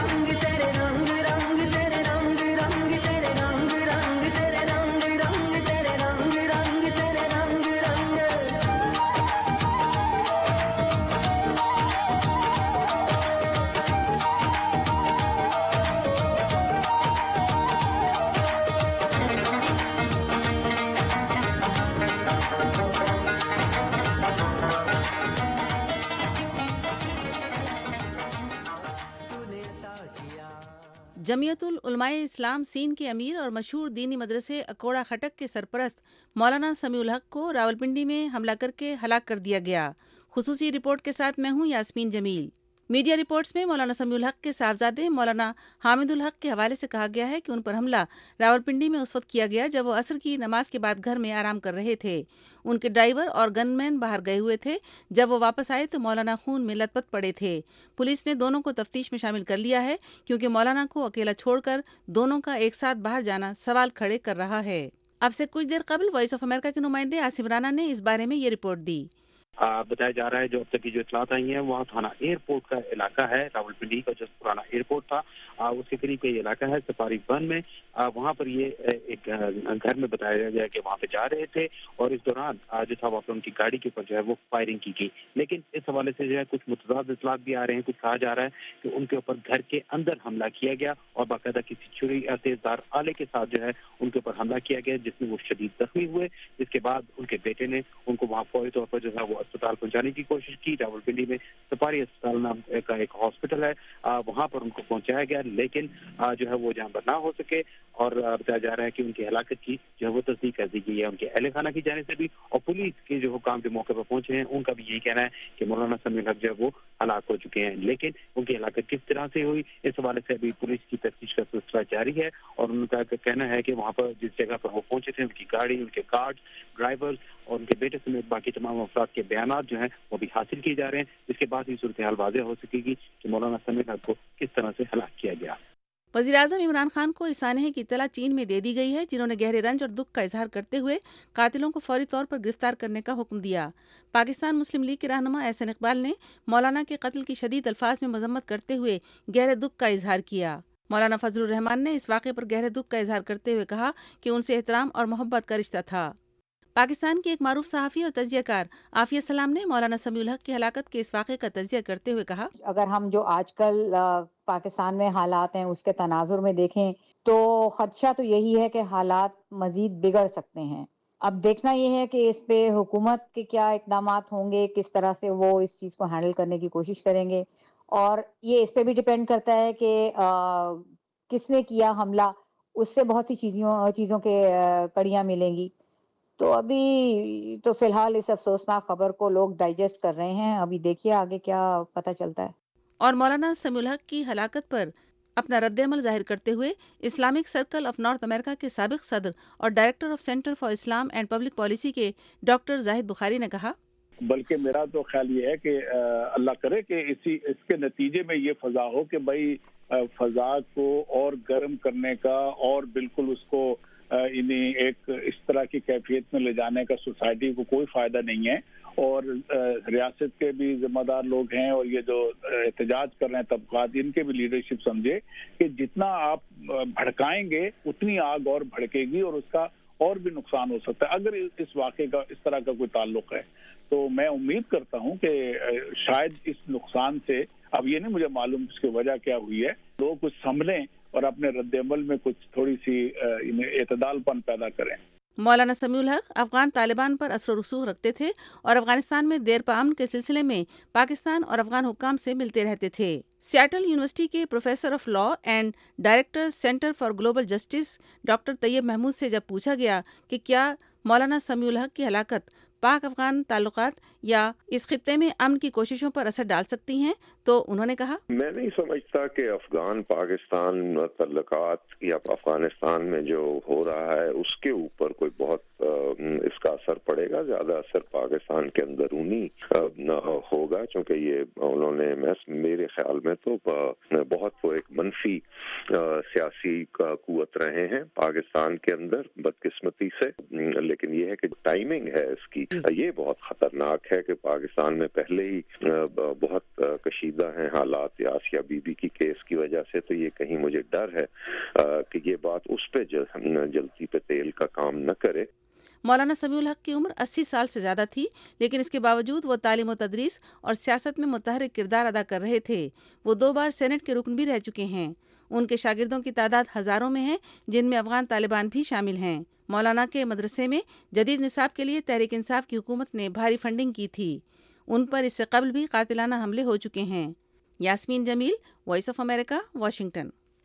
जमियतुल उलमाए इस्लाम सीन के अमीर और मशहूर दीनी मदरसे अकोड़ा खटक के सरपरस्त मौलाना समीउल हक को रावलपिंडी में हमला करके हलाक कर दिया गया। खुसूसी रिपोर्ट के साथ मैं हूं यास्मीन जमील। मीडिया रिपोर्ट्स में मौलाना समीउल हक के साहबजादे मौलाना हामिदुल हक के हवाले से कहा गया है कि उन पर हमला रावलपिंडी में उस वक्त किया गया जब वो असर की नमाज के बाद घर में आराम कर रहे थे। उनके ड्राइवर और गनमैन बाहर गए हुए थे। जब वो वापस आए तो मौलाना खून में लथपथ पड़े थे। पुलिस ने दोनों को तफ्तीश में शामिल कर लिया है क्योंकि मौलाना को अकेला छोड़कर दोनों का एक साथ बाहर जाना सवाल खड़े कर रहा है। अब से कुछ देर कबल वॉइस ऑफ अमेरिका के नुमाइंदे आसिम राना ने इस बारे में ये रिपोर्ट दी। बताया जा रहा है जो अब तक की जो इतलात आई हैं वहाँ थाना एयरपोर्ट का इलाका है। रावलपिंडी का जो पुराना एयरपोर्ट था उसके करीब का ये इलाका है सफारी वन में। वहाँ पर ये एक घर में बताया गया कि वहाँ पे जा रहे थे और इस दौरान जो था वहाँ पर उनकी गाड़ी के ऊपर जो है वो फायरिंग की गई। लेकिन इस हवाले से जो है कुछ मुतज़ाद इतलात भी आ रहे हैं। कुछ कहा जा रहा है कि उनके ऊपर घर के अंदर हमला किया गया और बाकायदा किसी छुरी या तेजधार आले के साथ जो है उनके ऊपर हमला किया गया जिसमें वो शदीद जख्मी हुए। जिसके बाद उनके बेटे ने उनको वहाँ फौरी तौर पर जो है वो अस्पताल पहुंचाने की कोशिश की। रावलपिंडी में सफारी अस्पताल नाम का एक हॉस्पिटल है, वहां पर उनको पहुंचाया गया लेकिन जो है वो जहां पर ना हो सके और बताया जा रहा है कि उनकी हलाकत की जो है वो तस्दीक कर दी गई है उनके अहले खाना की जाने से भी। और पुलिस के जो हुकाम जो मौके पर पहुंचे हैं उनका भी यही कहना है कि मौलाना समीउल हक जो है वो हलाक हो चुके हैं। लेकिन उनकी हलाकत किस तरह से हुई इस हवाले से अभी पुलिस की तफ्तीश का सिलसिला जारी है। और उनका कहना है कि वहाँ पर जिस जगह पर वो पहुंचे थे उनकी गाड़ी, उनके गार्ड, ड्राइवर्स और उनके बेटे समेत बाकी तमाम अफराद के बयानात जो हैं वो भी हासिल किए जा रहे हैं। जिसके बाद ही सूरत हाल वाज़ेह हो सकेगी कि मौलाना समीउल हक को किस तरह से हलाक किया गया। वज़ीर-ए-आज़म इमरान खान को इस सानहे की इत्तला चीन में दे दी गई है जिन्होंने गहरे रंज और दुख का इजहार करते हुए कातिलों को फौरी तौर पर गिरफ्तार करने का हुक्म दिया। पाकिस्तान मुस्लिम लीग के रहनुमा एहसन इकबाल ने मौलाना के कत्ल की शदीद अल्फाज में मजम्मत करते हुए गहरे दुख का इजहार किया। मौलाना फजलुर रहमान ने इस वाक़े पर गहरे दुख का इजहार करते हुए कहा कि उनसे एहतराम और मोहब्बत का रिश्ता था। पाकिस्तान की एक मारूफ सहाफ़ी और तज़ियाकार आफिया सलाम ने मौलाना समीउल हक की हलाकत के इस वाक़े का तज़िया करते हुए कहा, अगर हम जो आजकल पाकिस्तान में हालात हैं उसके तनाजुर में देखें तो खदशा तो यही है कि हालात मजीद बिगड़ सकते हैं। अब देखना ये है कि इस पे हुकूमत के क्या इक़दामात होंगे, किस तरह से वो इस चीज़ को हैंडल करने की कोशिश करेंगे और ये इस पे भी डिपेंड करता है कि किसने किया हमला, उससे बहुत सी चीज़ों के कड़ियाँ मिलेंगी। तो अभी तो फिलहाल इस अफसोसनाक खबर को लोग डाइजेस्ट कर रहे हैं। अभी देखिए आगे क्या पता चलता है। और मौलाना समीउल हक की हलाकत पर अपना रद्द-ए-अमल जाहिर करते हुए Islamic circle of North America के साबिक सदर और director of center for Islam and public policy के डॉक्टर जाहिद बुखारी ने कहा, बल्कि मेरा तो ख्याल ये है कि अल्लाह करे कि इसके नतीजे में ये फजा हो कि भाई फजा को और गर्म करने का और बिल्कुल उसको इन्हें एक इस तरह की कैफियत में ले जाने का सोसाइटी को कोई फायदा नहीं है। और रियासत के भी जिम्मेदार लोग हैं और ये जो एहतजाज कर रहे हैं तबकात, इनके भी लीडरशिप समझे कि जितना आप भड़काएंगे उतनी आग और भड़केगी और उसका और भी नुकसान हो सकता है। अगर इस वाक़े का इस तरह का कोई ताल्लुक है तो मैं उम्मीद करता हूं कि शायद इस नुकसान से, अब ये नहीं मुझे मालूम इसकी वजह क्या हुई है, लोग कुछ संभलें और अपने रद्द-ए-अमल में कुछ थोड़ी सी एतदालपन पैदा करें। मौलाना समीउल हक अफगान तालिबान पर असर रसूख रखते थे और अफगानिस्तान में देरपा अमन के सिलसिले में पाकिस्तान और अफगान हुक्काम से मिलते रहते थे। सियाटल यूनिवर्सिटी के professor of law and director center for global justice doctor Tayyab Mahmood से जब पूछा गया कि क्या मौलाना समीउल हक की हलाकत पाक अफगान ताल्लुकात या इस खित्ते में अमन की कोशिशों पर असर डाल सकती हैं, तो उन्होंने कहा, मैं नहीं समझता कि अफगान पाकिस्तान तल्लुकात या अफगानिस्तान में जो हो रहा है उसके ऊपर कोई बहुत इसका असर पड़ेगा। ज्यादा असर पाकिस्तान के अंदरूनी होगा, क्योंकि ये उन्होंने मेरे ख्याल में तो बहुत वो एक मनफी सियासी कुव्वत रहे हैं पाकिस्तान के अंदर बदकिस्मती से। लेकिन ये है कि टाइमिंग है इसकी, ये बहुत खतरनाक है कि पाकिस्तान में पहले ही बहुत कशीदा हैं हालात आसिया बीबी की केस की वजह से, तो ये कहीं मुझे डर है कि ये बात उस पे जलती पे तेल का काम न करे। मौलाना समीउल हक की उम्र 80 साल से ज़्यादा थी, लेकिन इसके बावजूद वो तालीम व तदरीस और सियासत में मुतहर्रिक किरदार अदा कर रहे थे। वो 2 बार सेनेट के रुकन भी रह चुके हैं। उनके शागिर्दों की तादाद हज़ारों में है, जिनमें अफगान तालिबान भी शामिल हैं। मौलाना के मदरसे में जदीद निसाब के लिए तहरीक इंसाफ की हुकूमत ने भारी फंडिंग की थी। उन पर इससे कबल भी कातिलाना हमले हो चुके हैं। Yasmeen Jamil, voice of America, Washington.